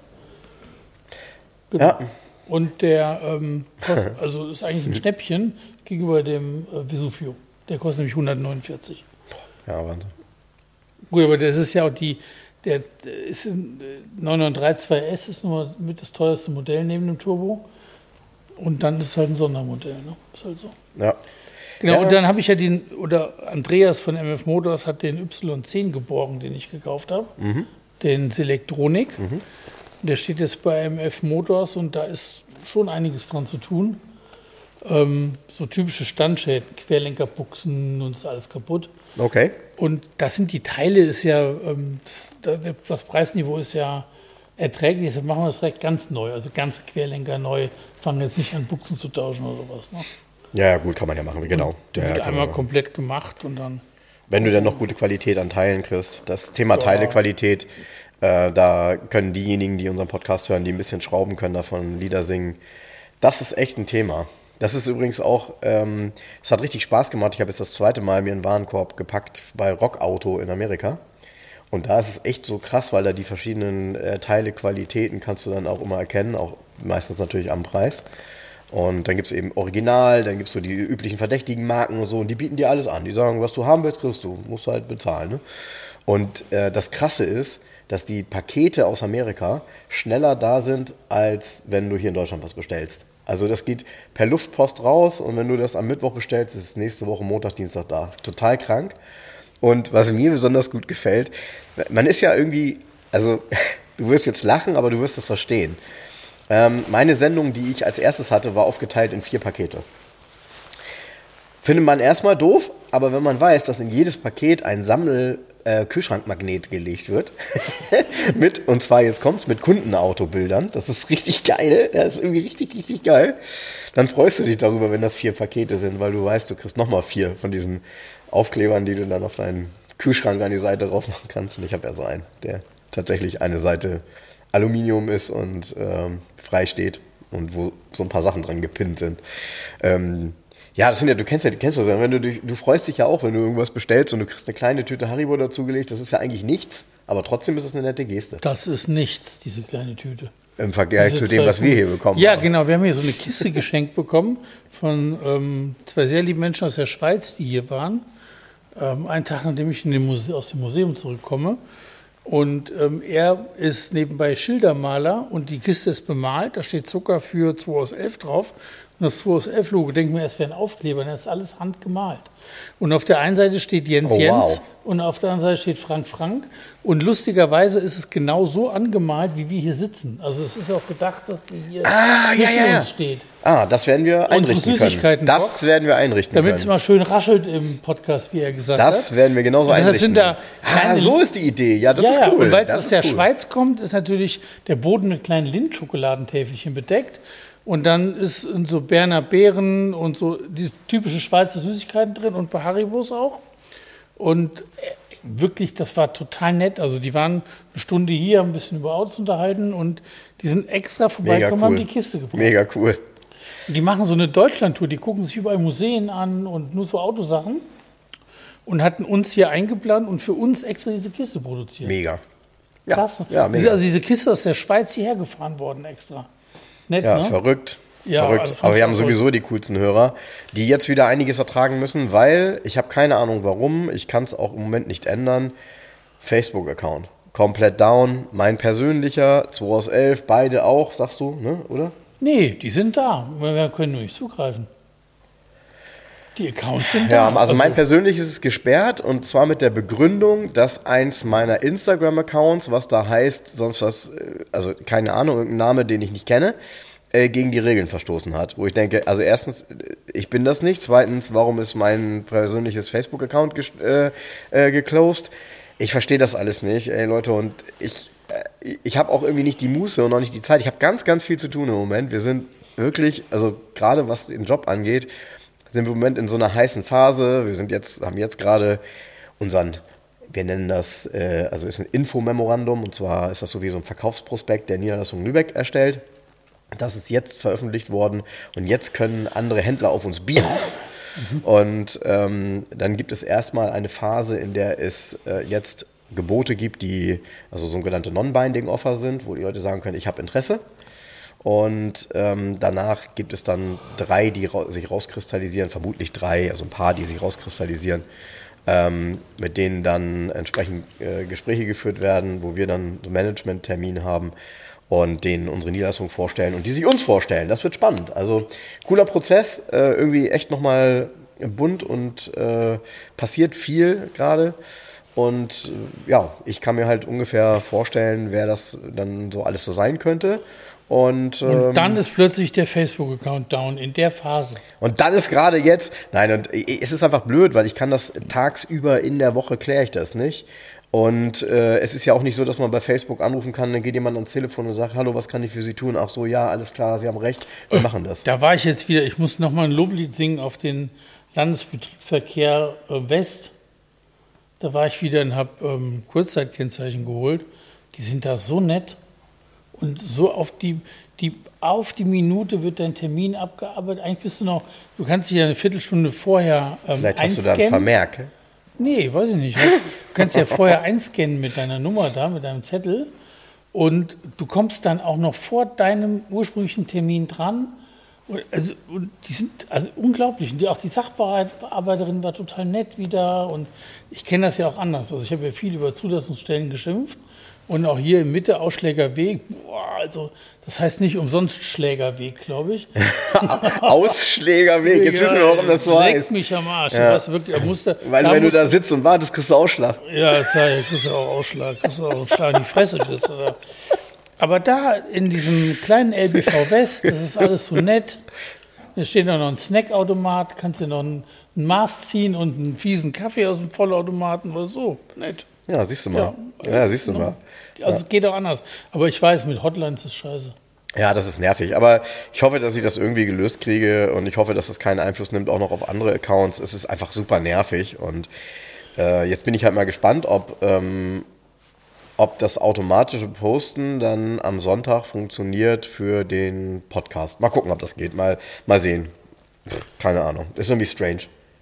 [SPEAKER 3] Genau.
[SPEAKER 2] Ja.
[SPEAKER 3] Und der ähm, kostet, also ist eigentlich ein Schnäppchen gegenüber dem äh, Vesuvio. Der kostet nämlich hundertneunundvierzig.
[SPEAKER 2] Ja, Wahnsinn.
[SPEAKER 3] Gut, aber das ist ja auch die, der, der ist ein neun neun drei zwei S ist nun mal mit das teuerste Modell neben dem Turbo. Und dann ist es halt ein Sondermodell, ne? Ist halt so.
[SPEAKER 2] Ja.
[SPEAKER 3] Genau,
[SPEAKER 2] Ja.
[SPEAKER 3] und dann habe ich ja den, oder Andreas von M F Motors hat den Y zehn geborgen, den ich gekauft habe.
[SPEAKER 2] Mhm.
[SPEAKER 3] Den Selectronic. Der steht jetzt bei M F Motors und da ist schon einiges dran zu tun. Ähm, so typische Standschäden, Querlenkerbuchsen und ist alles kaputt.
[SPEAKER 2] Okay.
[SPEAKER 3] Und das sind die Teile, ist ja, ähm, das, das Preisniveau ist ja erträglich, deshalb machen wir das direkt ganz neu, also ganze Querlenker neu, fangen jetzt nicht an Buchsen zu tauschen oder sowas. Ne?
[SPEAKER 2] Ja, ja, gut, kann man ja machen, genau.
[SPEAKER 3] Der
[SPEAKER 2] ja,
[SPEAKER 3] wird
[SPEAKER 2] kann
[SPEAKER 3] einmal
[SPEAKER 2] man-
[SPEAKER 3] komplett gemacht und dann.
[SPEAKER 2] Wenn du dann noch gute Qualität an Teilen kriegst. Das Thema
[SPEAKER 3] Ja.
[SPEAKER 2] Teilequalität, äh, da können diejenigen, die unseren Podcast hören, die ein bisschen schrauben können, davon Lieder singen. Das ist echt ein Thema. Das ist übrigens auch, ähm, es hat richtig Spaß gemacht. Ich habe jetzt das zweite Mal mir einen Warenkorb gepackt bei Rockauto in Amerika. Und da ist es echt so krass, weil da die verschiedenen äh, Teilequalitäten kannst du dann auch immer erkennen, auch meistens natürlich am Preis. Und dann gibt es eben Original, dann gibt es so die üblichen verdächtigen Marken und so, und die bieten dir alles an. Die sagen, was du haben willst, kriegst du, musst du halt bezahlen. Ne? Und äh, das Krasse ist, dass die Pakete aus Amerika schneller da sind, als wenn du hier in Deutschland was bestellst. Also das geht per Luftpost raus, und wenn du das am Mittwoch bestellst, ist es nächste Woche Montag, Dienstag da. Total krank. Und was mir besonders gut gefällt, man ist ja irgendwie, also du wirst jetzt lachen, aber du wirst es verstehen. Ähm, meine Sendung, die ich als erstes hatte, war aufgeteilt in vier Pakete. Findet man erstmal doof, aber wenn man weiß, dass in jedes Paket ein Sammel-Kühlschrankmagnet gelegt wird, mit, und zwar jetzt kommt's, mit Kundenautobildern, das ist richtig geil, das ist irgendwie richtig, richtig geil, dann freust du dich darüber, wenn das vier Pakete sind, weil du weißt, du kriegst nochmal vier von diesen Aufklebern, die du dann auf deinen Kühlschrank an die Seite drauf machen kannst. Und ich habe ja so einen, der tatsächlich eine Seite Aluminium ist und ähm, frei steht und wo so ein paar Sachen dran gepinnt sind. Ähm, ja, das sind ja, du kennst ja, du kennst das ja, wenn du, dich- du freust dich ja auch, wenn du irgendwas bestellst und du kriegst eine kleine Tüte Haribo dazugelegt, das ist ja eigentlich nichts, aber trotzdem ist es eine nette Geste.
[SPEAKER 3] Das ist nichts, diese kleine Tüte.
[SPEAKER 2] Im Vergleich
[SPEAKER 3] Diese
[SPEAKER 2] zu dem,
[SPEAKER 3] zwei
[SPEAKER 2] was wir hier bekommen
[SPEAKER 3] Ja,
[SPEAKER 2] haben.
[SPEAKER 3] genau. Wir haben hier so eine Kiste geschenkt bekommen von ähm, zwei sehr lieben Menschen aus der Schweiz, die hier waren. Ähm, einen Tag, nachdem ich in dem Muse- aus dem Museum zurückkomme. Und ähm, er ist nebenbei Schildermaler und die Kiste ist bemalt. Da steht Zucker für zwei aus elf drauf. Und das zwei aus elf Logo, denken wir, es wäre ein Aufkleber. Das ist alles handgemalt. Und auf der einen Seite steht Jens
[SPEAKER 2] Oh,
[SPEAKER 3] Jens
[SPEAKER 2] wow.
[SPEAKER 3] und auf der anderen Seite steht Frank Frank. Und lustigerweise ist es genau so angemalt, wie wir hier sitzen. Also es ist auch gedacht, dass die hier
[SPEAKER 2] Ah, ja,
[SPEAKER 3] zwischen
[SPEAKER 2] ja, ja.
[SPEAKER 3] uns steht.
[SPEAKER 2] Ah, das werden wir einrichten können.
[SPEAKER 3] Süßigkeitenbox,
[SPEAKER 2] Das werden wir einrichten
[SPEAKER 3] Damit es
[SPEAKER 2] können.
[SPEAKER 3] mal schön raschelt im Podcast, wie er gesagt hat.
[SPEAKER 2] Das werden wir genauso
[SPEAKER 3] Und deshalb
[SPEAKER 2] einrichten.
[SPEAKER 3] sind da
[SPEAKER 2] ah,
[SPEAKER 3] kleine-
[SPEAKER 2] so ist die Idee. Ja, das
[SPEAKER 3] ja,
[SPEAKER 2] ist
[SPEAKER 3] ja,
[SPEAKER 2] cool.
[SPEAKER 3] und weil es
[SPEAKER 2] Das
[SPEAKER 3] aus
[SPEAKER 2] ist
[SPEAKER 3] der
[SPEAKER 2] cool.
[SPEAKER 3] Schweiz kommt, ist natürlich der Boden mit kleinen Lindschokoladentäfelchen bedeckt. Und dann ist in so Berner Beeren und so die typischen Schweizer Süßigkeiten drin und bei Haribos auch. Und äh, wirklich, das war total nett. Also die waren eine Stunde hier, haben ein bisschen über Autos unterhalten und die sind extra
[SPEAKER 2] Mega
[SPEAKER 3] vorbeigekommen,
[SPEAKER 2] cool.
[SPEAKER 3] haben die Kiste gebracht.
[SPEAKER 2] Mega cool.
[SPEAKER 3] Die machen so eine Deutschlandtour, die gucken sich überall Museen an und nur so Autosachen und hatten uns hier eingeplant und für uns extra diese Kiste produziert.
[SPEAKER 2] Mega. Ja,
[SPEAKER 3] Krass.
[SPEAKER 2] ja,
[SPEAKER 3] Diese-
[SPEAKER 2] mega.
[SPEAKER 3] Also diese Kiste aus der Schweiz hierher gefahren worden extra. Nett,
[SPEAKER 2] Ja,
[SPEAKER 3] ne?
[SPEAKER 2] verrückt.
[SPEAKER 3] Ja,
[SPEAKER 2] verrückt.
[SPEAKER 3] also fand
[SPEAKER 2] Aber
[SPEAKER 3] ich
[SPEAKER 2] wir haben
[SPEAKER 3] auch
[SPEAKER 2] sowieso die coolsten Hörer, die jetzt wieder einiges ertragen müssen, weil ich habe keine Ahnung warum. Ich kann es auch im Moment nicht ändern. Facebook-Account. komplett down. Mein persönlicher, zwei aus elf, beide auch, sagst du, ne? Oder?
[SPEAKER 3] Nee, die sind da. Wir können nur nicht zugreifen. Die Accounts sind da.
[SPEAKER 2] Ja, also mein persönliches ist gesperrt und zwar mit der Begründung, dass eins meiner Instagram-Accounts, was da heißt, sonst was, also keine Ahnung, irgendein Name, den ich nicht kenne, äh, gegen die Regeln verstoßen hat. Wo ich denke, also erstens, ich bin das nicht. Zweitens, warum ist mein persönliches Facebook-Account ges- äh, äh, geclosed? Ich verstehe das alles nicht, ey Leute, und ich, äh, ich habe auch irgendwie nicht die Muße und auch nicht die Zeit. Ich habe ganz, ganz viel zu tun im Moment. Wir sind wirklich, also gerade was den Job angeht, sind wir im Moment in so einer heißen Phase. Wir sind jetzt, haben jetzt gerade unseren, wir nennen das, äh, also ist ein Infomemorandum, und zwar ist das so wie so ein Verkaufsprospekt der Niederlassung Lübeck erstellt. Das ist jetzt veröffentlicht worden und jetzt können andere Händler auf uns bieten. Mhm. Und ähm, dann gibt es erstmal eine Phase, in der es äh, jetzt Gebote gibt, die also sogenannte Non-Binding Offer sind, wo die Leute sagen können, ich habe Interesse. Und ähm, danach gibt es dann drei, die ra- sich rauskristallisieren, vermutlich drei, also ein paar, die sich rauskristallisieren, ähm, mit denen dann entsprechend äh, Gespräche geführt werden, wo wir dann so einen Management-Termin haben und denen unsere Niederlassung vorstellen und die sich uns vorstellen. Das wird spannend. Also cooler Prozess, äh, irgendwie echt nochmal bunt und äh, passiert viel gerade. Und äh, ja, ich kann mir halt ungefähr vorstellen, wer das dann so alles so sein könnte. Und, ähm,
[SPEAKER 3] und dann ist plötzlich der Facebook-Account down, in der Phase.
[SPEAKER 2] Und dann ist gerade jetzt, nein, und es ist einfach blöd, weil ich kann das tagsüber in der Woche, kläre ich das nicht. Und äh, es ist ja auch nicht so, dass man bei Facebook anrufen kann, dann geht jemand ans Telefon und sagt, hallo, was kann ich für Sie tun? Ach so, ja, alles klar, Sie haben recht, wir machen das.
[SPEAKER 3] Da war ich jetzt wieder, ich muss nochmal ein Loblied singen auf den Landesbetrieb Verkehr äh, West. Da war ich wieder und habe ähm, Kurzzeitkennzeichen geholt. Die sind da so nett. Und so auf die, die, auf die Minute wird dein Termin abgearbeitet. Eigentlich bist du noch, du kannst dich ja eine Viertelstunde vorher ähm,
[SPEAKER 2] Vielleicht hast
[SPEAKER 3] einscannen.
[SPEAKER 2] du da einen Vermerk.
[SPEAKER 3] Nee, weiß ich nicht. Du kannst ja vorher einscannen mit deiner Nummer da, mit deinem Zettel. Und du kommst dann auch noch vor deinem ursprünglichen Termin dran. Und, also, und die sind also unglaublich. Und die, auch die Sachbearbeiterin war total nett wieder. Und ich kenne das ja auch anders. Also ich habe ja viel über Zulassungsstellen geschimpft. Und auch hier in Mitte Ausschlägerweg, boah, also das heißt nicht umsonst Schlägerweg, glaube ich.
[SPEAKER 2] Ausschlägerweg, jetzt wissen wir, warum das so
[SPEAKER 3] Leck
[SPEAKER 2] heißt.
[SPEAKER 3] mich am Arsch.
[SPEAKER 2] Ja.
[SPEAKER 3] Das wirklich, er musste,
[SPEAKER 2] Weil
[SPEAKER 3] da
[SPEAKER 2] wenn du
[SPEAKER 3] musste,
[SPEAKER 2] da sitzt und wartest, kriegst du Ausschlag.
[SPEAKER 3] Ja, das sei, kriegst du auch Ausschlag, kriegst du auch einen Schlag in die Fresse. Kriegst du da. Aber da in diesem kleinen L B V West, das ist alles so nett. Da steht noch ein Snackautomat, kannst du noch ein, ein Maß ziehen und einen fiesen Kaffee aus dem Vollautomaten, war so nett.
[SPEAKER 2] Ja, siehst du mal. Ja,
[SPEAKER 3] Ja,
[SPEAKER 2] siehst du
[SPEAKER 3] ne?
[SPEAKER 2] mal.
[SPEAKER 3] Also es geht auch anders. Aber ich weiß, mit Hotlines ist scheiße.
[SPEAKER 2] Ja, das ist nervig. Aber ich hoffe, dass ich das irgendwie gelöst kriege und ich hoffe, dass es keinen Einfluss nimmt, auch noch auf andere Accounts. Es ist einfach super nervig und äh, jetzt bin ich halt mal gespannt, ob, ähm, ob das automatische Posten dann am Sonntag funktioniert für den Podcast. Mal gucken, ob das geht. Mal, mal sehen. Pff, keine Ahnung. Ist irgendwie strange.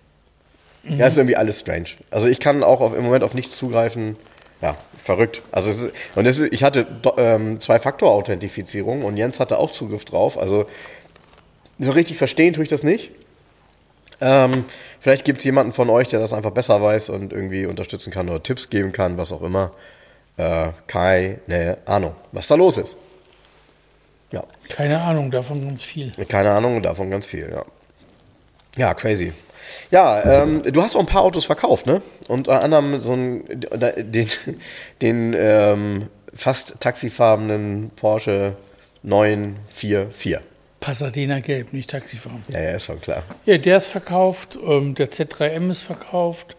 [SPEAKER 2] Mhm. Ja, ist irgendwie alles strange. Also ich kann auch auf, im Moment auf nichts zugreifen. Ja, verrückt. Also es ist, und es ist, ich hatte ähm, Zwei-Faktor-Authentifizierung und Jens hatte auch Zugriff drauf. Also so richtig verstehen tue ich das nicht. Ähm, vielleicht gibt es jemanden von euch, der das einfach besser weiß und irgendwie unterstützen kann oder Tipps geben kann, was auch immer. Äh, keine Ahnung, was da los ist. Ja.
[SPEAKER 3] Keine Ahnung, davon ganz viel.
[SPEAKER 2] Keine Ahnung, davon ganz viel, ja. Ja, crazy. Ja, ähm, du hast auch ein paar Autos verkauft, ne? Unter anderem so einen, den, den ähm, fast taxifarbenen Porsche neun vier vier.
[SPEAKER 3] Pasadena Gelb, nicht Taxifahren.
[SPEAKER 2] Ja, ja, ist schon klar.
[SPEAKER 3] Ja, der ist verkauft, ähm, der Z drei M ist verkauft.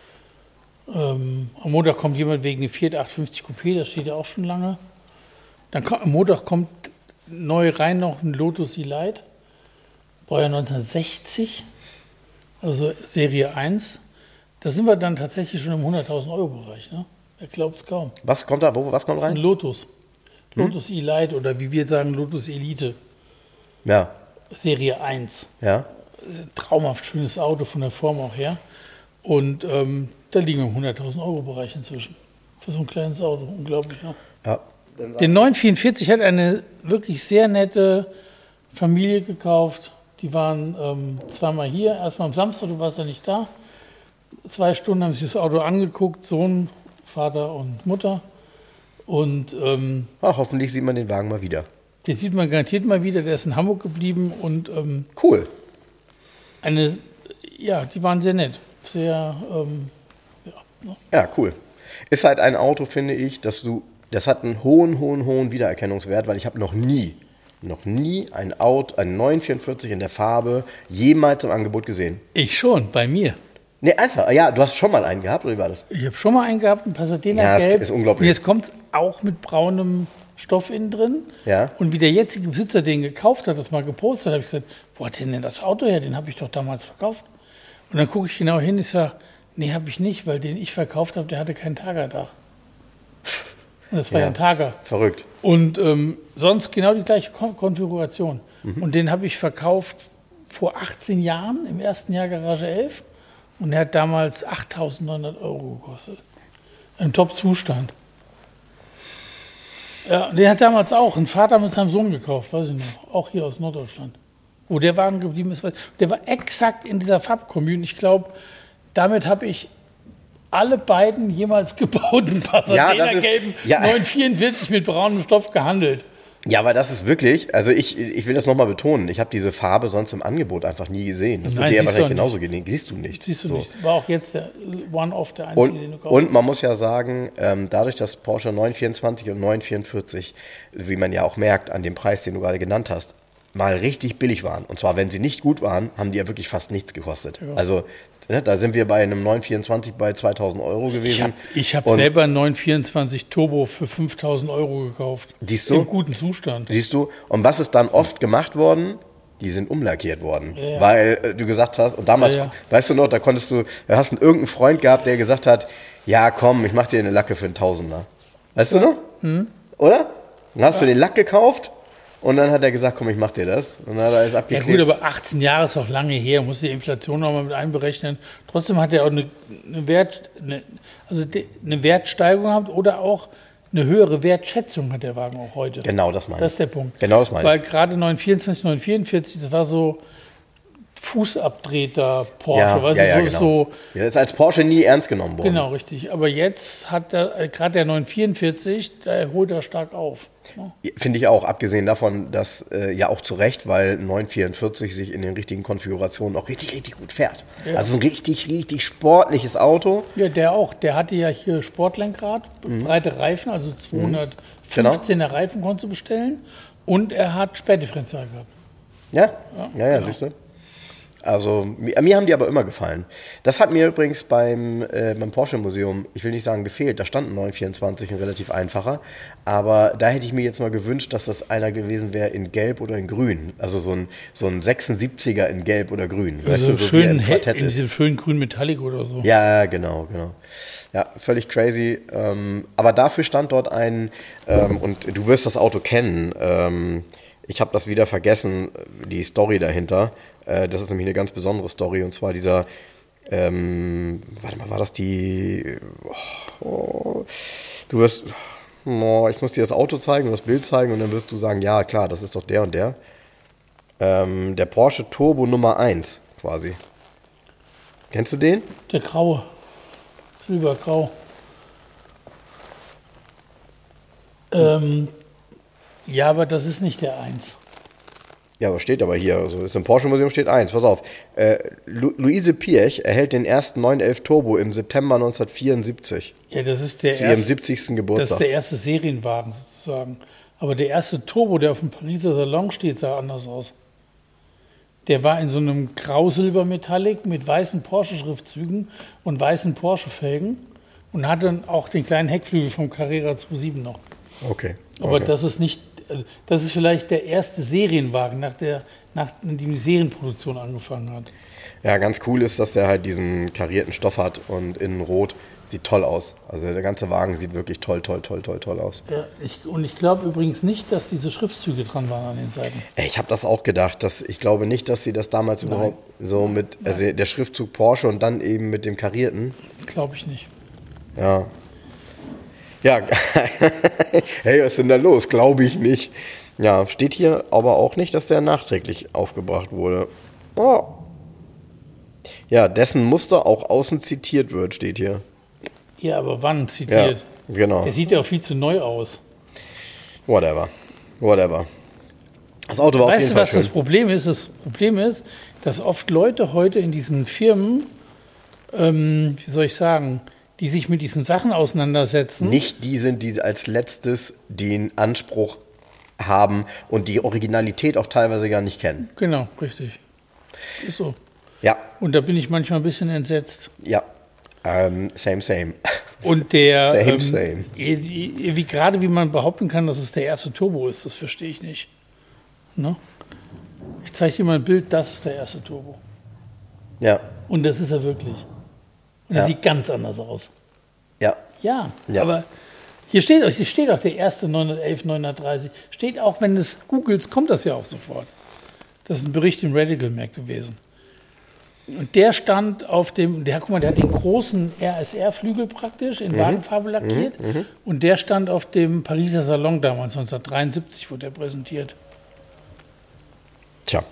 [SPEAKER 3] Ähm, am Montag kommt jemand wegen dem Fiat achthundertfünfzig Coupé, das steht ja auch schon lange. Dann kommt, am Montag kommt neu rein noch ein Lotus Elite, Baujahr neunzehnhundertsechzig. Also Serie eins, da sind wir dann tatsächlich schon im hunderttausend Euro Bereich. Ne? Wer glaubt es kaum.
[SPEAKER 2] Was kommt da? Wo, was kommt rein?
[SPEAKER 3] Ein Lotus. Lotus hm? Elite oder wie wir sagen, Lotus Elite.
[SPEAKER 2] Ja.
[SPEAKER 3] Serie eins.
[SPEAKER 2] Ja.
[SPEAKER 3] Traumhaft schönes Auto von der Form auch her. Und ähm, da liegen wir im hunderttausend Euro Bereich inzwischen. Für so ein kleines Auto. Unglaublich. Ne?
[SPEAKER 2] Ja.
[SPEAKER 3] Den neun vierundvierzig hat eine wirklich sehr nette Familie gekauft. Die waren ähm, zweimal hier, erstmal am Samstag, du warst ja nicht da. Zwei Stunden haben sich das Auto angeguckt, Sohn, Vater und Mutter. Und ähm,
[SPEAKER 2] Ach, hoffentlich sieht man den Wagen mal wieder.
[SPEAKER 3] den sieht man garantiert mal wieder. Der ist in Hamburg geblieben und ähm,
[SPEAKER 2] Cool.
[SPEAKER 3] eine, ja, die waren sehr nett. Sehr, ähm, ja. Ne?
[SPEAKER 2] Ja, cool. Ist halt ein Auto, finde ich, dass du, das hat einen hohen, hohen, hohen Wiedererkennungswert, weil ich habe noch nie, noch nie ein Auto, einen neun vierundvierzig in der Farbe jemals im Angebot gesehen.
[SPEAKER 3] Ich schon, bei mir.
[SPEAKER 2] Nee, also, ja, du hast schon mal einen gehabt, oder wie war das?
[SPEAKER 3] Ich habe schon mal einen gehabt, ein Pasadena
[SPEAKER 2] Ja, es
[SPEAKER 3] Gelb.
[SPEAKER 2] ist unglaublich.
[SPEAKER 3] Und jetzt kommt es auch mit braunem Stoff innen drin.
[SPEAKER 2] Ja.
[SPEAKER 3] Und wie der jetzige Besitzer den gekauft hat, das mal gepostet hat, habe ich gesagt, wo hat denn denn das Auto her? Den habe ich doch damals verkauft. Und dann gucke ich genau hin, ich sage, nee, habe ich nicht, weil den ich verkauft habe, der hatte kein Tagerdach. Und das war ja,
[SPEAKER 2] Ja.
[SPEAKER 3] ein Tager.
[SPEAKER 2] Verrückt.
[SPEAKER 3] Und ähm, sonst genau die gleiche Kon- Konfiguration. Mhm. Und den habe ich verkauft vor achtzehn Jahren, im ersten Jahr Garage elf. Und der hat damals achttausendneunhundert Euro gekostet. Im Top-Zustand. Ja, und den hat damals auch ein Vater mit seinem Sohn gekauft, weiß ich noch. Auch hier aus Norddeutschland. Wo der Wagen geblieben ist. Der war exakt in dieser Farbkombi. Ich glaube, damit habe ich alle beiden jemals gebauten Pasadena-gelben
[SPEAKER 2] ja, ja.
[SPEAKER 3] neun vierundvierzig mit braunem Stoff gehandelt.
[SPEAKER 2] Ja, aber das ist wirklich, also ich, ich will das nochmal betonen, ich habe diese Farbe sonst im Angebot einfach nie gesehen. Das
[SPEAKER 3] Nein,
[SPEAKER 2] wird dir ja
[SPEAKER 3] siehst du
[SPEAKER 2] wahrscheinlich
[SPEAKER 3] auch
[SPEAKER 2] genauso gehen. Siehst du nicht.
[SPEAKER 3] Siehst du
[SPEAKER 2] So.
[SPEAKER 3] nicht. War auch jetzt der One-Off der einzige, den du
[SPEAKER 2] Und,
[SPEAKER 3] kaufst.
[SPEAKER 2] und man muss ja sagen, ähm, dadurch, dass Porsche neun vierundzwanzig und neun vierundvierzig, wie man ja auch merkt an dem Preis, den du gerade genannt hast, mal richtig billig waren. Und zwar, wenn sie nicht gut waren, haben die ja wirklich fast nichts gekostet.
[SPEAKER 3] Ja.
[SPEAKER 2] Also ne, da sind wir bei einem neun vierundzwanzig bei zweitausend Euro gewesen.
[SPEAKER 3] Ich habe hab
[SPEAKER 2] Und
[SPEAKER 3] selber einen neun vierundzwanzig Turbo für fünftausend Euro gekauft.
[SPEAKER 2] Siehst du?
[SPEAKER 3] Im guten Zustand.
[SPEAKER 2] Siehst du? Und was ist dann oft gemacht worden? Die sind umlackiert worden.
[SPEAKER 3] Ja, ja.
[SPEAKER 2] Weil äh, du gesagt hast, und damals,
[SPEAKER 3] Ja, ja.
[SPEAKER 2] weißt du noch, da konntest du, da hast du irgendeinen Freund gehabt, der gesagt hat, ja komm, ich mach dir eine Lacke für einen Tausender. Weißt du noch?
[SPEAKER 3] Hm?
[SPEAKER 2] Oder? Dann hast du den Lack gekauft und dann hat er gesagt, komm, ich mach dir das. Und dann hat er alles
[SPEAKER 3] Ja
[SPEAKER 2] abgeklebt.
[SPEAKER 3] gut, aber achtzehn Jahre ist auch lange her, muss die Inflation noch mal mit einberechnen. Trotzdem hat er auch eine, eine, Wert, eine, also de, eine Wertsteigerung gehabt oder auch eine höhere Wertschätzung hat der Wagen auch heute.
[SPEAKER 2] Genau, das meine ich.
[SPEAKER 3] Das ist der Punkt.
[SPEAKER 2] Genau das meine
[SPEAKER 3] Weil gerade neun vierundzwanzig, neun vierundvierzig, das war so Fußabtreter Porsche,
[SPEAKER 2] ja,
[SPEAKER 3] weißt
[SPEAKER 2] ja,
[SPEAKER 3] du,
[SPEAKER 2] ja,
[SPEAKER 3] so,
[SPEAKER 2] genau.
[SPEAKER 3] so
[SPEAKER 2] Ja, das ist als Porsche nie ernst genommen worden.
[SPEAKER 3] genau, richtig. Aber jetzt hat der, äh, gerade der neun vierundvierzig, der holt er stark auf. Ne?
[SPEAKER 2] Finde ich auch, abgesehen davon, dass äh, ja auch zu Recht, weil neun vierundvierzig sich in den richtigen Konfigurationen auch richtig, richtig gut fährt.
[SPEAKER 3] Ja.
[SPEAKER 2] Also ein richtig, richtig sportliches Auto.
[SPEAKER 3] Ja, der auch. Der hatte ja hier Sportlenkrad,
[SPEAKER 2] Mhm.
[SPEAKER 3] breite Reifen, also zweihundertfünfzehner
[SPEAKER 2] Genau.
[SPEAKER 3] Reifen konntest du bestellen. Und er hat Sperrdifferenzial gehabt.
[SPEAKER 2] Ja, ja, ja,
[SPEAKER 3] genau.
[SPEAKER 2] siehst du. Also mir, mir haben die aber immer gefallen. Das hat mir übrigens beim, äh, beim Porsche-Museum, ich will nicht sagen gefehlt, da stand ein neun vierundzwanzig, ein relativ einfacher, aber da hätte ich mir jetzt mal gewünscht, dass das einer gewesen wäre in Gelb oder in Grün. Also so ein, so ein sechsundsiebziger in Gelb oder Grün.
[SPEAKER 3] Also
[SPEAKER 2] weißt du, so
[SPEAKER 3] schön,
[SPEAKER 2] wie er im
[SPEAKER 3] hell-
[SPEAKER 2] Quartett
[SPEAKER 3] in
[SPEAKER 2] ist.
[SPEAKER 3] diesem schönen grün Metallic oder so.
[SPEAKER 2] Ja, genau, genau. Ja, völlig crazy. Ähm, aber dafür stand dort ein, ähm, und du wirst das Auto kennen, ähm, ich habe das wieder vergessen, die Story dahinter. Äh, das ist nämlich eine ganz besondere Story, und zwar dieser, ähm, warte mal, war das die, oh, oh, du wirst, oh, ich muss dir das Auto zeigen und das Bild zeigen und dann wirst du sagen, ja klar, das ist doch der und der. Ähm, der Porsche Turbo Nummer eins quasi. Kennst du den?
[SPEAKER 3] Der graue. Silbergrau. Ähm, ja, aber das ist nicht der eins.
[SPEAKER 2] Ja, aber steht aber hier, also ist im Porsche-Museum steht eins, pass auf. Äh, Lu Luise Piech erhält den ersten neun elf Turbo im September neunzehnhundertvierundsiebzig
[SPEAKER 3] Ja, das ist der
[SPEAKER 2] zu ihrem
[SPEAKER 3] erste,
[SPEAKER 2] siebzigsten
[SPEAKER 3] das ist
[SPEAKER 2] Geburtstag.
[SPEAKER 3] der erste Serienwagen sozusagen. Aber der erste Turbo, der auf dem Pariser Salon steht, sah anders aus. Der war in so einem Grau-Silber-Metallic mit weißen Porsche-Schriftzügen und weißen Porsche-Felgen und hatte dann auch den kleinen Heckflügel vom Carrera zweihundertsiebenundsiebzig noch.
[SPEAKER 2] Okay.
[SPEAKER 3] Aber
[SPEAKER 2] okay.
[SPEAKER 3] das ist nicht, also das ist vielleicht der erste Serienwagen, nach der, nachdem die Serienproduktion angefangen hat.
[SPEAKER 2] Ja, ganz cool ist, dass der halt diesen karierten Stoff hat und innen rot. Sieht toll aus. Also der ganze Wagen sieht wirklich toll, toll, toll, toll, toll aus.
[SPEAKER 3] Ja, ich, und ich glaube übrigens nicht, dass diese Schriftzüge dran waren an den Seiten.
[SPEAKER 2] Ey, ich habe das auch gedacht. Dass, ich glaube nicht, dass sie das damals
[SPEAKER 3] Nein.
[SPEAKER 2] überhaupt so mit, also der Schriftzug Porsche und dann eben mit dem karierten.
[SPEAKER 3] Glaube ich nicht.
[SPEAKER 2] Ja. Ja, hey, was ist denn da los? Glaube ich nicht. Ja, steht hier aber auch nicht, dass der nachträglich aufgebracht wurde. Oh. Ja, dessen Muster auch außen zitiert wird, steht hier.
[SPEAKER 3] Ja, aber wann zitiert?
[SPEAKER 2] Genau.
[SPEAKER 3] Der sieht ja auch viel zu neu aus.
[SPEAKER 2] Whatever. Whatever. Das Auto war auf
[SPEAKER 3] Weißt
[SPEAKER 2] jeden
[SPEAKER 3] du,
[SPEAKER 2] Fall
[SPEAKER 3] was
[SPEAKER 2] schön.
[SPEAKER 3] das Problem ist? Das Problem ist, dass oft Leute heute in diesen Firmen, ähm, wie soll ich sagen, die sich mit diesen Sachen auseinandersetzen.
[SPEAKER 2] Nicht die sind, die als letztes den Anspruch haben und die Originalität auch teilweise gar nicht kennen.
[SPEAKER 3] Genau, richtig. Ist so.
[SPEAKER 2] Ja,
[SPEAKER 3] Und da bin ich manchmal ein bisschen entsetzt.
[SPEAKER 2] ja. Ähm, same, same.
[SPEAKER 3] Und der,
[SPEAKER 2] Same,
[SPEAKER 3] ähm,
[SPEAKER 2] same.
[SPEAKER 3] Wie, wie gerade wie man behaupten kann, dass es der erste Turbo ist, das verstehe ich nicht. Ne? Ich zeige dir mal ein Bild, das ist der erste Turbo.
[SPEAKER 2] Ja,
[SPEAKER 3] Und das ist er wirklich. Und er
[SPEAKER 2] Ja.
[SPEAKER 3] sieht ganz anders aus.
[SPEAKER 2] ja.
[SPEAKER 3] Ja,
[SPEAKER 2] Ja.
[SPEAKER 3] aber hier steht, hier steht auch der erste neunhundertelf, neunhundertdreißig. Steht auch, wenn du es googelst, kommt das ja auch sofort. Das ist ein Bericht im Radical Mag gewesen. Und der stand auf dem, der, guck mal, der hat den großen R S R-Flügel praktisch in Wagenfarbe lackiert. Und der stand auf dem Pariser Salon damals, neunzehnhundertdreiundsiebzig, wurde der präsentiert.
[SPEAKER 2] Tja.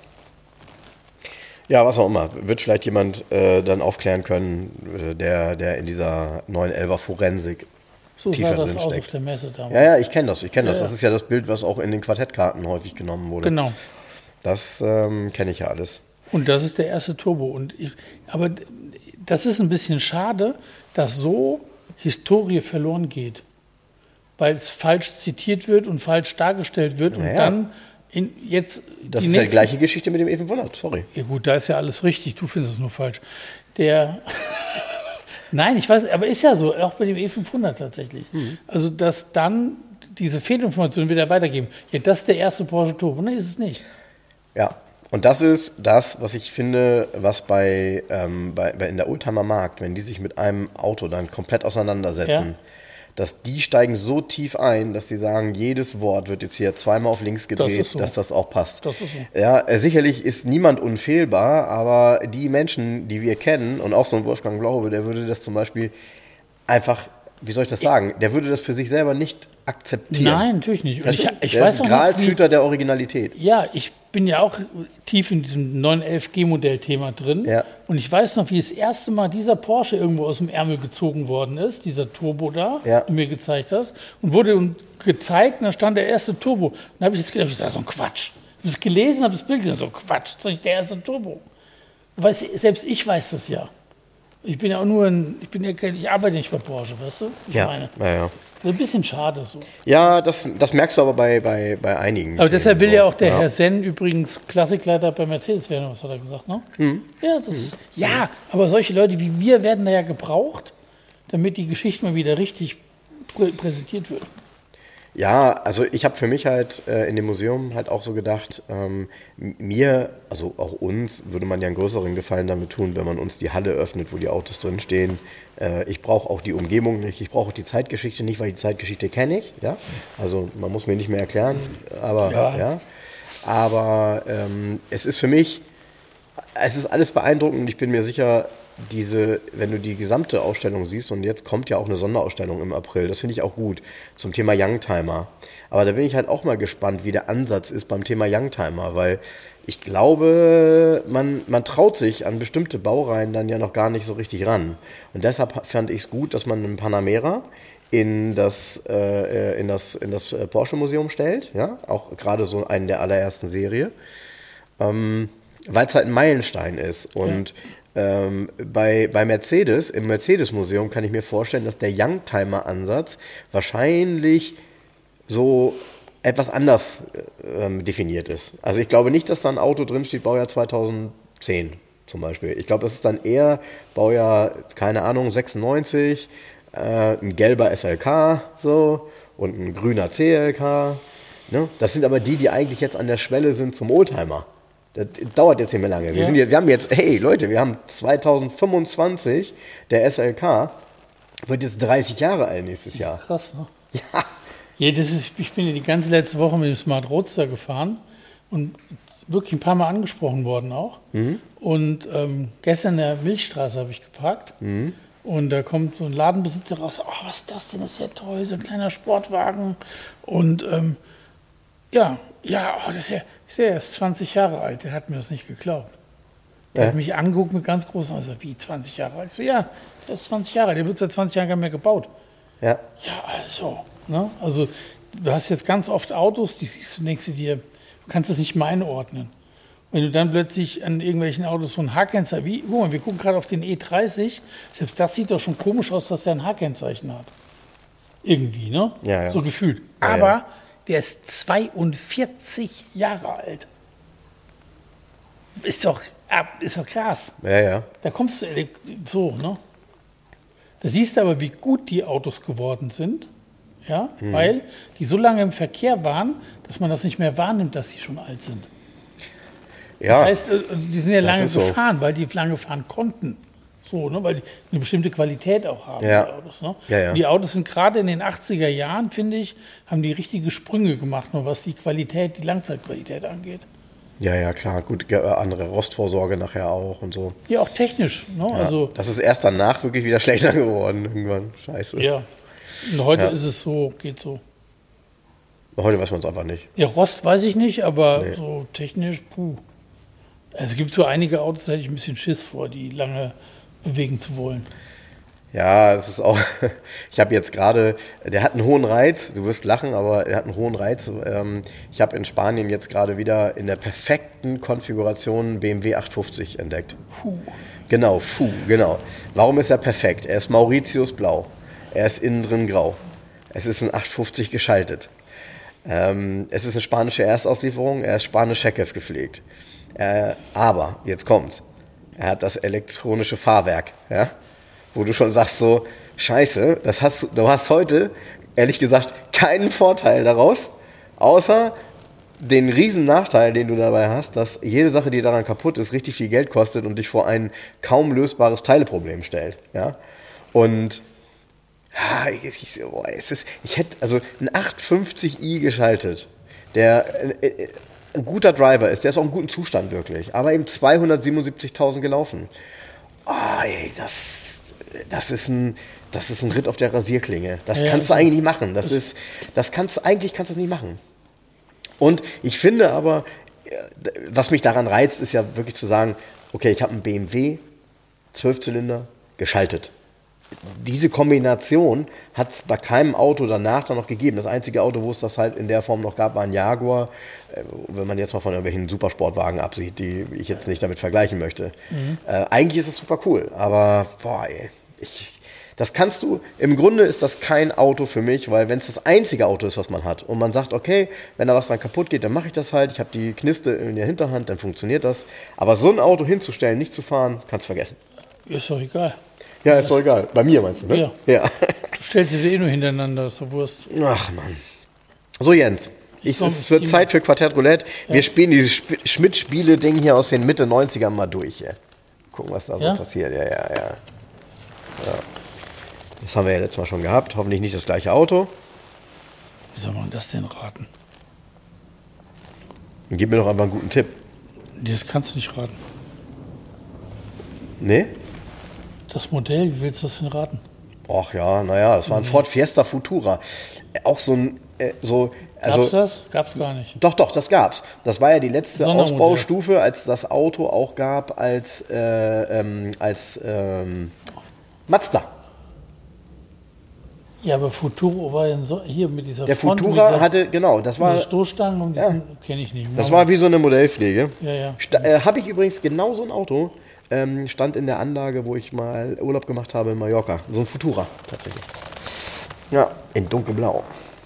[SPEAKER 2] Ja, was auch immer. Wird vielleicht jemand äh, dann aufklären können, äh, der, der in dieser neun elfer Forensik
[SPEAKER 3] So
[SPEAKER 2] tiefer
[SPEAKER 3] sah das
[SPEAKER 2] drin
[SPEAKER 3] aus
[SPEAKER 2] steckt.
[SPEAKER 3] auf der Messe damals.
[SPEAKER 2] Ja, ja, ich kenne das. Ich kenne das.
[SPEAKER 3] Ja,
[SPEAKER 2] Das
[SPEAKER 3] ja.
[SPEAKER 2] ist ja das Bild, was auch in den Quartettkarten häufig genommen wurde.
[SPEAKER 3] Genau.
[SPEAKER 2] Das ähm, kenne ich ja alles.
[SPEAKER 3] Und das ist der erste Turbo. Und ich, aber das ist ein bisschen schade, dass so Historie verloren geht. Weil es falsch zitiert wird und falsch dargestellt wird. Und
[SPEAKER 2] Naja.
[SPEAKER 3] dann in, jetzt.
[SPEAKER 2] Das
[SPEAKER 3] die
[SPEAKER 2] ist ja die
[SPEAKER 3] nächsten-
[SPEAKER 2] gleiche Geschichte mit dem E fünfhundert. Sorry.
[SPEAKER 3] Ja, gut, da ist ja alles richtig. Du findest es nur falsch. Der. Nein, ich weiß, aber ist ja so, auch bei dem E fünfhundert tatsächlich. Also, dass dann diese Fehlinformationen wieder weitergeben. Ja, das ist der erste Porsche Turbo. Nein, ist es nicht.
[SPEAKER 2] Ja. Und das ist das, was ich finde, was bei, ähm, bei, bei in der Oldtimer-Markt, wenn die sich mit einem Auto dann komplett auseinandersetzen,
[SPEAKER 3] Ja.
[SPEAKER 2] dass die steigen so tief ein, dass sie sagen, jedes Wort wird jetzt hier zweimal auf links gedreht,
[SPEAKER 3] ist so.
[SPEAKER 2] dass das auch passt.
[SPEAKER 3] Das ist so.
[SPEAKER 2] Ja, äh, sicherlich ist niemand unfehlbar, aber die Menschen, die wir kennen, und auch so ein Wolfgang Glaube, der würde das zum Beispiel einfach, wie soll ich das sagen, der würde das für sich selber nicht akzeptieren.
[SPEAKER 3] Nein, natürlich nicht. Und
[SPEAKER 2] Weißt
[SPEAKER 3] ich,
[SPEAKER 2] du?
[SPEAKER 3] ich
[SPEAKER 2] der
[SPEAKER 3] weiß
[SPEAKER 2] ist
[SPEAKER 3] auch noch, wie,
[SPEAKER 2] Gralshüter der Originalität.
[SPEAKER 3] ja, ich bin ja auch tief in diesem neun elf G-Modell-Thema drin.
[SPEAKER 2] Ja.
[SPEAKER 3] Und ich weiß noch, wie das erste Mal dieser Porsche irgendwo aus dem Ärmel gezogen worden ist, dieser Turbo da,
[SPEAKER 2] Ja.
[SPEAKER 3] den du mir gezeigt hast. Und wurde uns gezeigt, und da stand der erste Turbo. Und da habe ich das gedacht, ich dachte, so ein Quatsch. Ich habe es gelesen, habe das Bild gesehen, so ein Quatsch, das ist doch nicht der erste Turbo. Weißt du, selbst ich weiß das ja. Ich bin ja auch nur ein, ich bin ja kein, ich arbeite nicht bei Porsche, weißt du? Ich
[SPEAKER 2] Ja,
[SPEAKER 3] meine,
[SPEAKER 2] ja, ja.
[SPEAKER 3] so ein bisschen schade so.
[SPEAKER 2] Ja, das, das merkst du aber bei, bei, bei einigen.
[SPEAKER 3] Aber deshalb will
[SPEAKER 2] Themen
[SPEAKER 3] ja
[SPEAKER 2] so.
[SPEAKER 3] auch der Herr Senn übrigens Klassikleiter bei Mercedes werden, was hat er gesagt, ne? Ja, das ist, ja, aber solche Leute wie wir werden da ja gebraucht, damit die Geschichte mal wieder richtig prä präsentiert wird.
[SPEAKER 2] Ja, also ich habe für mich halt äh, in dem Museum halt auch so gedacht, ähm, mir, also auch uns, würde man ja einen größeren Gefallen damit tun, wenn man uns die Halle öffnet, wo die Autos drin stehen. Äh, ich brauche auch die Umgebung nicht, ich brauche auch die Zeitgeschichte nicht, weil die Zeitgeschichte kenne ich. Ja? Also man muss mir nicht mehr erklären, aber ja.
[SPEAKER 3] Ja.
[SPEAKER 2] Aber ähm, es ist für mich, es ist alles beeindruckend und ich bin mir sicher, diese, wenn du die gesamte Ausstellung siehst, und jetzt kommt ja auch eine Sonderausstellung im April, das finde ich auch gut, zum Thema Youngtimer. Aber da bin ich halt auch mal gespannt, wie der Ansatz ist beim Thema Youngtimer, weil ich glaube, man, man traut sich an bestimmte Baureihen dann ja noch gar nicht so richtig ran. Und deshalb fand ich es gut, dass man einen Panamera in das, äh, in das, in das Porsche-Museum stellt, ja, auch gerade so einen der allerersten Serie, ähm, weil es halt ein Meilenstein ist. Und ja. ähm, bei, bei Mercedes, im Mercedes-Museum kann ich mir vorstellen, dass der Youngtimer-Ansatz wahrscheinlich so etwas anders ähm, definiert ist. Also ich glaube nicht, dass da ein Auto drinsteht, Baujahr zweitausendzehn zum Beispiel. Ich glaube, das ist dann eher Baujahr, keine Ahnung, sechsundneunzig, äh, ein gelber S L K so und ein grüner C L K. Ne? Das sind aber die, die eigentlich jetzt an der Schwelle sind zum Oldtimer. Das dauert jetzt nicht mehr lange. Wir,
[SPEAKER 3] Ja.
[SPEAKER 2] sind hier, wir haben jetzt, hey Leute, wir haben zweitausendfünfundzwanzig, der S L K wird jetzt dreißig Jahre alt nächstes Jahr.
[SPEAKER 3] Krass, ne?
[SPEAKER 2] Ja.
[SPEAKER 3] Ja, das ist, ich bin ja die ganze letzte Woche mit dem Smart Roadster gefahren und wirklich ein paar Mal angesprochen worden auch.
[SPEAKER 2] Mhm.
[SPEAKER 3] Und ähm, gestern in der Milchstraße habe ich geparkt
[SPEAKER 2] Mhm.
[SPEAKER 3] und da kommt so ein Ladenbesitzer raus, oh, was ist das denn, das ist ja toll, so ein kleiner Sportwagen. Und ähm, ja, ja, oh, das ist ja, ich sehe, er ist zwanzig Jahre alt, der hat mir das nicht geglaubt. Der
[SPEAKER 2] Ja.
[SPEAKER 3] hat mich angeguckt mit ganz großen Augen, also, wie zwanzig Jahre alt? Ich so, ja, der ist zwanzig Jahre alt, der wird seit zwanzig Jahren gar nicht mehr gebaut.
[SPEAKER 2] Ja.
[SPEAKER 3] Ja, also, ne? Also du hast jetzt ganz oft Autos, die siehst du, denkst du dir, du kannst es nicht mal einordnen. Wenn du dann plötzlich an irgendwelchen Autos so ein H-Kennzeichen, wie, guck mal, wir gucken gerade auf den E dreißig, selbst das sieht doch schon komisch aus, dass der ein H-Kennzeichen hat. Irgendwie, ne?
[SPEAKER 2] Ja, ja.
[SPEAKER 3] So gefühlt.
[SPEAKER 2] Ja,
[SPEAKER 3] Aber
[SPEAKER 2] ja.
[SPEAKER 3] der ist zweiundvierzig Jahre alt. Ist doch, ist doch krass.
[SPEAKER 2] Ja, ja.
[SPEAKER 3] Da kommst du so, ne? Da siehst du aber, wie gut die Autos geworden sind, ja,
[SPEAKER 2] Mhm.
[SPEAKER 3] weil die so lange im Verkehr waren, dass man das nicht mehr wahrnimmt, dass sie schon alt sind.
[SPEAKER 2] Ja,
[SPEAKER 3] Das heißt, äh, die sind ja
[SPEAKER 2] Das
[SPEAKER 3] lange
[SPEAKER 2] ist so.
[SPEAKER 3] gefahren, weil die lange fahren konnten. So, ne, weil die eine bestimmte Qualität auch haben,
[SPEAKER 2] Ja.
[SPEAKER 3] die Autos. Ne?
[SPEAKER 2] Ja, ja.
[SPEAKER 3] Und die Autos sind gerade in den achtziger Jahren, finde ich, haben die richtige Sprünge gemacht, nur was die Qualität, die Langzeitqualität angeht.
[SPEAKER 2] ja, ja, klar. Gut, ge- andere Rostvorsorge nachher auch und so.
[SPEAKER 3] Ja, auch technisch. Ne?
[SPEAKER 2] Ja.
[SPEAKER 3] Also,
[SPEAKER 2] Das ist erst danach wirklich wieder schlechter geworden irgendwann. Scheiße.
[SPEAKER 3] ja. Und heute
[SPEAKER 2] Ja.
[SPEAKER 3] ist es so, geht so.
[SPEAKER 2] Heute weiß man es einfach nicht.
[SPEAKER 3] Ja, Rost weiß ich nicht, aber
[SPEAKER 2] Nee.
[SPEAKER 3] so technisch, puh. Also es gibt so einige Autos, da hätte ich ein bisschen Schiss vor, die lange bewegen zu wollen.
[SPEAKER 2] Ja, es ist auch, ich habe jetzt gerade, der hat einen hohen Reiz, du wirst lachen, aber er hat einen hohen Reiz. Ähm, Ich habe in Spanien jetzt gerade wieder in der perfekten Konfiguration B M W achthundertfünfzig entdeckt.
[SPEAKER 3] Puh.
[SPEAKER 2] Genau, Fu, genau. Warum ist er perfekt? Er ist Mauritius blau, er ist innen drin grau. Es ist ein achthundertfünfzig geschaltet. Ähm, es ist eine spanische Erstauslieferung, er ist spanisch-Chekhef gepflegt. Äh, aber, jetzt kommt's, er hat das elektronische Fahrwerk, ja? Wo du schon sagst so, scheiße, das hast, du du hast heute, ehrlich gesagt, keinen Vorteil daraus, außer den riesen Nachteil, den du dabei hast, dass jede Sache, die daran kaputt ist, richtig viel Geld kostet und dich vor ein kaum lösbares Teileproblem stellt. Ja? Und ja, ich, ich, oh, es ist, ich hätte, also ein achthundertfünfzig i geschaltet, der äh, äh, ein guter Driver ist, der ist auch im guten Zustand wirklich, aber eben zweihundertsiebenundsiebzigtausend gelaufen. Oh, ey, das, das, ist ein, das ist ein Ritt auf der Rasierklinge. Das
[SPEAKER 3] Ja,
[SPEAKER 2] kannst du
[SPEAKER 3] okay.
[SPEAKER 2] eigentlich nicht machen. Das ist, das kannst du, eigentlich kannst du das nicht machen. Und ich finde aber, äh, was mich daran reizt, ist ja wirklich zu sagen, okay, ich habe einen B M W, Zwölfzylinder, geschaltet. Diese Kombination hat es bei keinem Auto danach dann noch gegeben. Das einzige Auto, wo es das halt in der Form noch gab, war ein Jaguar. Äh, Wenn man jetzt mal von irgendwelchen Supersportwagen absieht, die ich jetzt nicht damit vergleichen möchte. Mhm. Äh, eigentlich ist es super cool, aber boah, ey, ich, das kannst du, im Grunde ist das kein Auto für mich, weil wenn es das einzige Auto ist, was man hat und man sagt, okay, wenn da was dran kaputt geht, dann mache ich das halt, ich habe die Kniste in der Hinterhand, dann funktioniert das. Aber so ein Auto hinzustellen, nicht zu fahren, kannst du vergessen.
[SPEAKER 3] Ist doch egal.
[SPEAKER 2] Ja, ist doch egal. Bei mir meinst du, ne?
[SPEAKER 3] Ja.
[SPEAKER 2] Ja.
[SPEAKER 3] Du stellst sie dir eh nur hintereinander, ist doch Wurst.
[SPEAKER 2] Ach, Mann. So, Jens. Ich,
[SPEAKER 3] komm,
[SPEAKER 2] es wird
[SPEAKER 3] zieh
[SPEAKER 2] Zeit für Quartett Roulette. Wir spielen dieses Sp- Schmidt-Spiele-Ding hier aus den Mitte neunzigern mal durch. Hier. Gucken, was da so
[SPEAKER 3] Ja?
[SPEAKER 2] passiert. Ja, ja, ja, ja. Das haben wir ja letztes Mal schon gehabt. Hoffentlich nicht das gleiche Auto.
[SPEAKER 3] Wie soll man das denn raten?
[SPEAKER 2] Dann gib mir doch einfach einen guten Tipp.
[SPEAKER 3] Nee, das kannst du nicht raten.
[SPEAKER 2] Nee?
[SPEAKER 3] Das Modell, wie willst du das denn raten?
[SPEAKER 2] Ach ja, naja, das war ein Ford Fiesta Futura. Auch so ein, äh, so, also.
[SPEAKER 3] Gab's das? Gab's gar nicht.
[SPEAKER 2] Doch, doch, das gab's. Das war ja die letzte
[SPEAKER 3] Sondermodell.
[SPEAKER 2] Ausbaustufe, als das Auto auch gab als, äh, ähm, als ähm, Mazda.
[SPEAKER 3] Ja, aber Futuro war ja so, hier mit dieser
[SPEAKER 2] Der
[SPEAKER 3] Front,
[SPEAKER 2] Futura
[SPEAKER 3] mit dieser,
[SPEAKER 2] hatte, genau, das
[SPEAKER 3] mit
[SPEAKER 2] war,
[SPEAKER 3] der Stoßstangen und diesen, kenne ich nicht.
[SPEAKER 2] das war wie so eine Modellpflege.
[SPEAKER 3] Ja, ja.
[SPEAKER 2] Sta- Äh, habe ich übrigens genau so ein Auto, ähm, stand in der Anlage, wo ich mal Urlaub gemacht habe in Mallorca. So ein Futura, tatsächlich. Ja, in dunkelblau.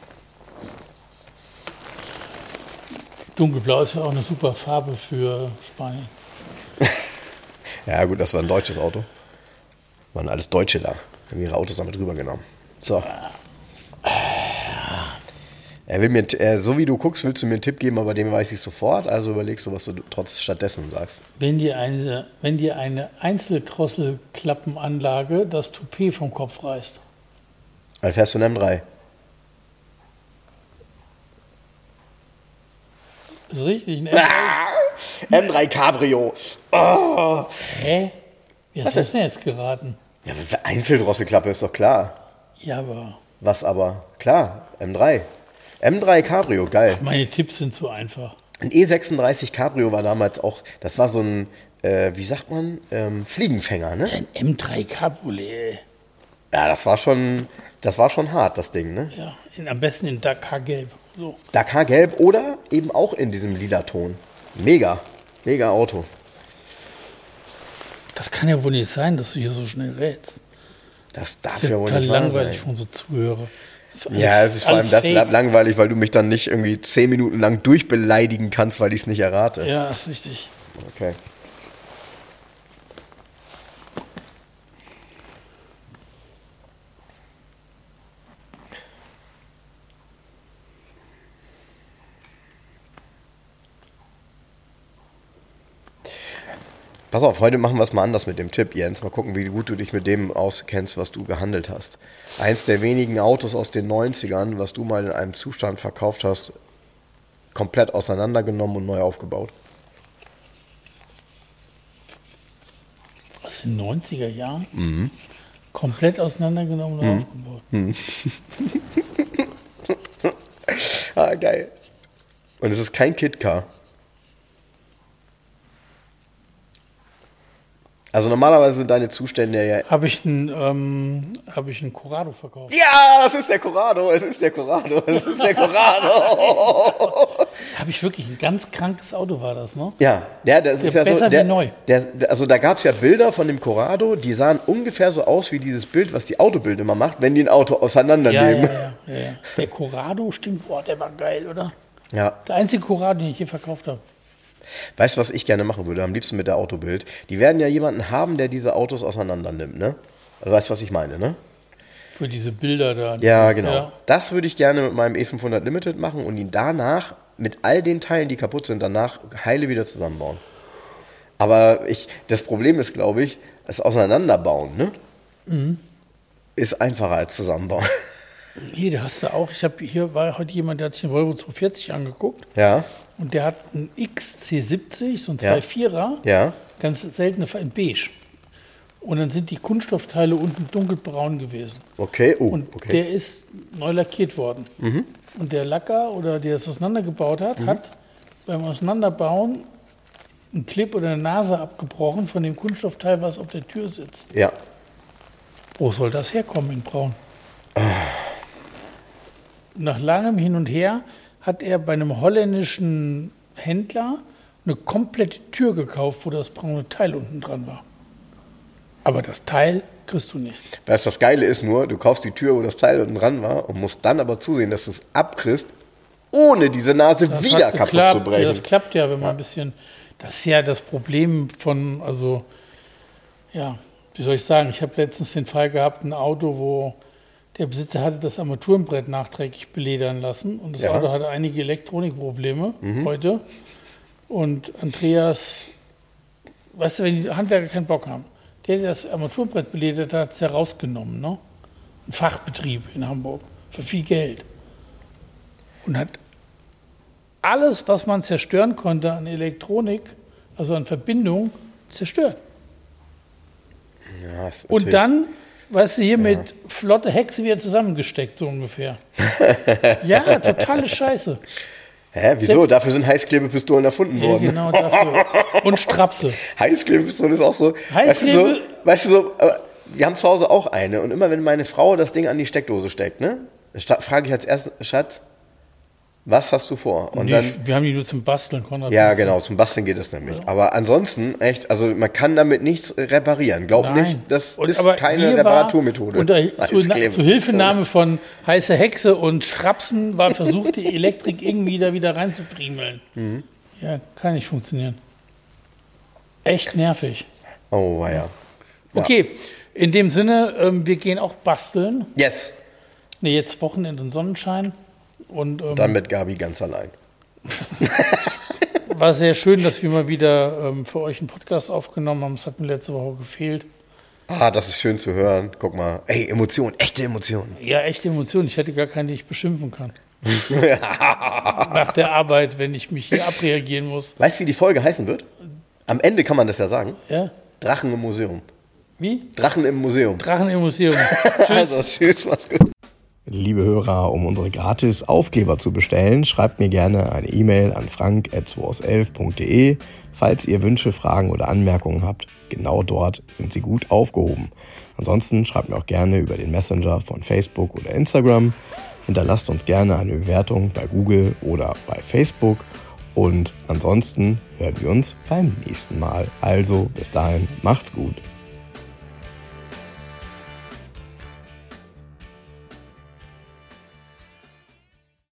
[SPEAKER 3] Dunkelblau ist ja auch eine super Farbe für Spanien.
[SPEAKER 2] Ja gut, das war ein deutsches Auto. Waren alles Deutsche da. Haben ihre Autos damit rübergenommen. So. Er will mir, äh, so wie du guckst, willst du mir einen Tipp geben, aber dem weiß ich sofort. Also überlegst du, was du trotz stattdessen sagst.
[SPEAKER 3] Wenn dir eine, wenn dir eine Einzeldrosselklappenanlage das Toupet vom Kopf reißt.
[SPEAKER 2] Dann fährst du einen M drei.
[SPEAKER 3] Ist richtig, ne?
[SPEAKER 2] M drei Cabrio. Oh.
[SPEAKER 3] Hä? Wie hast du das denn jetzt geraten?
[SPEAKER 2] Ja, aber Einzeldrosselklappe ist doch klar.
[SPEAKER 3] Ja, aber
[SPEAKER 2] Was aber? Klar, M drei. M drei Cabrio, geil.
[SPEAKER 3] meine Tipps sind zu einfach.
[SPEAKER 2] Ein E sechsunddreißig Cabrio war damals auch, das war so ein, äh, wie sagt man, ähm, Fliegenfänger, ne?
[SPEAKER 3] Ein M drei Cabriolet.
[SPEAKER 2] Ja, das war schon, das war schon hart, das Ding, ne?
[SPEAKER 3] Ja, in, am besten in Dakar-Gelb. So.
[SPEAKER 2] Dakar-Gelb oder eben auch in diesem lila Ton. Mega, mega Auto.
[SPEAKER 3] Das kann ja wohl nicht sein, dass du hier so schnell rätst.
[SPEAKER 2] Das darf
[SPEAKER 3] Das ist
[SPEAKER 2] ja
[SPEAKER 3] ja
[SPEAKER 2] wohl
[SPEAKER 3] total
[SPEAKER 2] nicht wahr
[SPEAKER 3] langweilig
[SPEAKER 2] sein.
[SPEAKER 3] von so Zuhörer.
[SPEAKER 2] Ja, es ist vor allem das
[SPEAKER 3] fake.
[SPEAKER 2] langweilig, weil du mich dann nicht irgendwie zehn Minuten lang durchbeleidigen kannst, weil ich es nicht errate.
[SPEAKER 3] Ja, ist richtig.
[SPEAKER 2] Okay. Pass auf, heute machen wir es mal anders mit dem Tipp, Jens. Mal gucken, wie gut du dich mit dem auskennst, was du gehandelt hast. Eins der wenigen Autos aus den neunzigern, was du mal in einem Zustand verkauft hast, komplett auseinandergenommen und neu aufgebaut.
[SPEAKER 3] Aus den neunziger Jahren? Mhm. Komplett auseinandergenommen und mhm. aufgebaut.
[SPEAKER 2] Mhm. Ah, geil. Und es ist kein Kit-Car. Also normalerweise sind deine Zustände ja...
[SPEAKER 3] Habe ich einen ähm, hab ich einen Corrado verkauft.
[SPEAKER 2] Ja, das ist der Corrado, es ist der Corrado, es ist der Corrado.
[SPEAKER 3] Habe ich wirklich, ein ganz krankes Auto war das, ne?
[SPEAKER 2] Ja, ja, das ist
[SPEAKER 3] Der
[SPEAKER 2] ja so...
[SPEAKER 3] besser
[SPEAKER 2] Der,
[SPEAKER 3] wie neu.
[SPEAKER 2] Der, also da gab es ja Bilder von dem Corrado, die sahen ungefähr so aus wie dieses Bild, was die Autobild immer macht, wenn die ein Auto
[SPEAKER 3] Ja,
[SPEAKER 2] auseinandernehmen.
[SPEAKER 3] ja, ja, ja, ja. Der Corrado, stimmt, boah, der war geil, oder?
[SPEAKER 2] Ja.
[SPEAKER 3] Der einzige Corrado, den ich je verkauft habe.
[SPEAKER 2] Weißt du, was ich gerne machen würde? Am liebsten mit der Autobild. Die werden ja jemanden haben, der diese Autos auseinander nimmt, ne? Also weißt du, was ich meine, ne?
[SPEAKER 3] Für diese Bilder da.
[SPEAKER 2] Ja, genau.
[SPEAKER 3] Ja.
[SPEAKER 2] Das würde ich gerne mit meinem E fünfhundert Limited machen und ihn danach mit all den Teilen, die kaputt sind, danach heile wieder zusammenbauen. Aber ich, das Problem ist, glaube ich, das Auseinanderbauen, ne? Mhm. Ist einfacher als zusammenbauen.
[SPEAKER 3] Nee, da hast du auch. Ich habe hier war heute jemand, der hat sich den Volvo zweihundertvierzig angeguckt.
[SPEAKER 2] Ja.
[SPEAKER 3] Und der hat einen X C siebzig, so ein
[SPEAKER 2] Ja.
[SPEAKER 3] zwei vierer,
[SPEAKER 2] Ja.
[SPEAKER 3] ganz seltene in beige. Und dann sind die Kunststoffteile unten dunkelbraun gewesen.
[SPEAKER 2] Okay, oh,
[SPEAKER 3] Und
[SPEAKER 2] okay.
[SPEAKER 3] der ist neu lackiert worden.
[SPEAKER 2] Mhm.
[SPEAKER 3] Und der Lacker, oder der es auseinandergebaut hat,
[SPEAKER 2] Mhm.
[SPEAKER 3] hat beim Auseinanderbauen einen Clip oder eine Nase abgebrochen von dem Kunststoffteil, was auf der Tür sitzt.
[SPEAKER 2] Ja.
[SPEAKER 3] Wo soll das herkommen in braun? Nach langem Hin und Her hat er bei einem holländischen Händler eine komplette Tür gekauft, wo das braune Teil unten dran war. Aber das Teil kriegst du nicht.
[SPEAKER 2] Weißt du, das Geile ist nur, du kaufst die Tür, wo das Teil unten dran war und musst dann aber zusehen, dass du es abkriegst, ohne diese Nase
[SPEAKER 3] Das
[SPEAKER 2] wieder
[SPEAKER 3] hat
[SPEAKER 2] kaputt
[SPEAKER 3] geklappt.
[SPEAKER 2] zu brechen.
[SPEAKER 3] Ja, das klappt ja, wenn man ein bisschen. Das ist ja das Problem von, also, ja, wie soll ich sagen, ich habe letztens den Fall gehabt, ein Auto, wo der Besitzer hatte das Armaturenbrett nachträglich beledern lassen und das
[SPEAKER 2] Ja.
[SPEAKER 3] Auto hatte einige Elektronikprobleme heute. Und Andreas, weißt du, wenn die Handwerker keinen Bock haben, der, der das Armaturenbrett beledert hat, hat es ja rausgenommen, ne? Ein Fachbetrieb in Hamburg für viel Geld. Und hat alles, was man zerstören konnte an Elektronik, also an Verbindung, zerstört.
[SPEAKER 2] Ja, ist
[SPEAKER 3] Und
[SPEAKER 2] natürlich-
[SPEAKER 3] dann, weißt du, hier mit flotte Hexe wieder zusammengesteckt, so ungefähr. Ja, totale Scheiße.
[SPEAKER 2] Hä, wieso?
[SPEAKER 3] Selbst-
[SPEAKER 2] Dafür sind Heißklebepistolen erfunden
[SPEAKER 3] Ja,
[SPEAKER 2] worden.
[SPEAKER 3] genau dafür. Und Strapse.
[SPEAKER 2] Heißklebepistole ist auch so. Weißt du,
[SPEAKER 3] Heißklebe-
[SPEAKER 2] so, weißt du so, aber wir haben zu Hause auch eine und immer wenn meine Frau das Ding an die Steckdose steckt, ne, sta- frage ich als erstes, Schatz, was hast du vor? Und
[SPEAKER 3] Nee,
[SPEAKER 2] dann,
[SPEAKER 3] wir haben die nur zum Basteln, Konrad.
[SPEAKER 2] ja genau, zum Basteln geht das nämlich. Aber ansonsten, echt, also man kann damit nichts reparieren. Glaub
[SPEAKER 3] Nein.
[SPEAKER 2] nicht, das
[SPEAKER 3] Und-
[SPEAKER 2] ist
[SPEAKER 3] aber
[SPEAKER 2] keine
[SPEAKER 3] hier
[SPEAKER 2] Reparaturmethode.
[SPEAKER 3] War, unter zu,
[SPEAKER 2] Heißklebe-
[SPEAKER 3] zu Hilfenahme von heißer Hexe und Strapsen war versucht, die Elektrik irgendwie da wieder reinzufriemeln.
[SPEAKER 2] Mhm.
[SPEAKER 3] Ja, kann nicht funktionieren. Echt nervig.
[SPEAKER 2] Oh, ja. Ja.
[SPEAKER 3] Okay, in dem Sinne, ähm, wir gehen auch basteln.
[SPEAKER 2] Yes,
[SPEAKER 3] Nee, jetzt Wochenende und Sonnenschein. Und ähm,
[SPEAKER 2] dann mit Gabi ganz allein.
[SPEAKER 3] war sehr schön, dass wir mal wieder ähm, für euch einen Podcast aufgenommen haben. Es hat mir letzte Woche gefehlt.
[SPEAKER 2] Ah, das ist schön zu hören. Guck mal. Ey, Emotionen, echte Emotionen.
[SPEAKER 3] Ja, echte Emotionen. Ich hätte gar keine, die ich beschimpfen kann. Nach der Arbeit, wenn ich mich hier abreagieren muss.
[SPEAKER 2] Weißt du, wie die Folge heißen wird? Am Ende kann man das ja sagen.
[SPEAKER 3] Ja?
[SPEAKER 2] Drachen im Museum.
[SPEAKER 3] Wie?
[SPEAKER 2] Drachen im Museum.
[SPEAKER 3] Drachen im Museum. Tschüss.
[SPEAKER 2] Also, tschüss, mach's gut.
[SPEAKER 1] Liebe Hörer, um unsere gratis Aufkleber zu bestellen, schreibt mir gerne eine E-Mail an frank at zwoas elf punkt de. Falls ihr Wünsche, Fragen oder Anmerkungen habt, genau dort sind sie gut aufgehoben. Ansonsten schreibt mir auch gerne über den Messenger von Facebook oder Instagram. Hinterlasst uns gerne eine Bewertung bei Google oder bei Facebook. Und ansonsten hören wir uns beim nächsten Mal. Also bis dahin, macht's gut.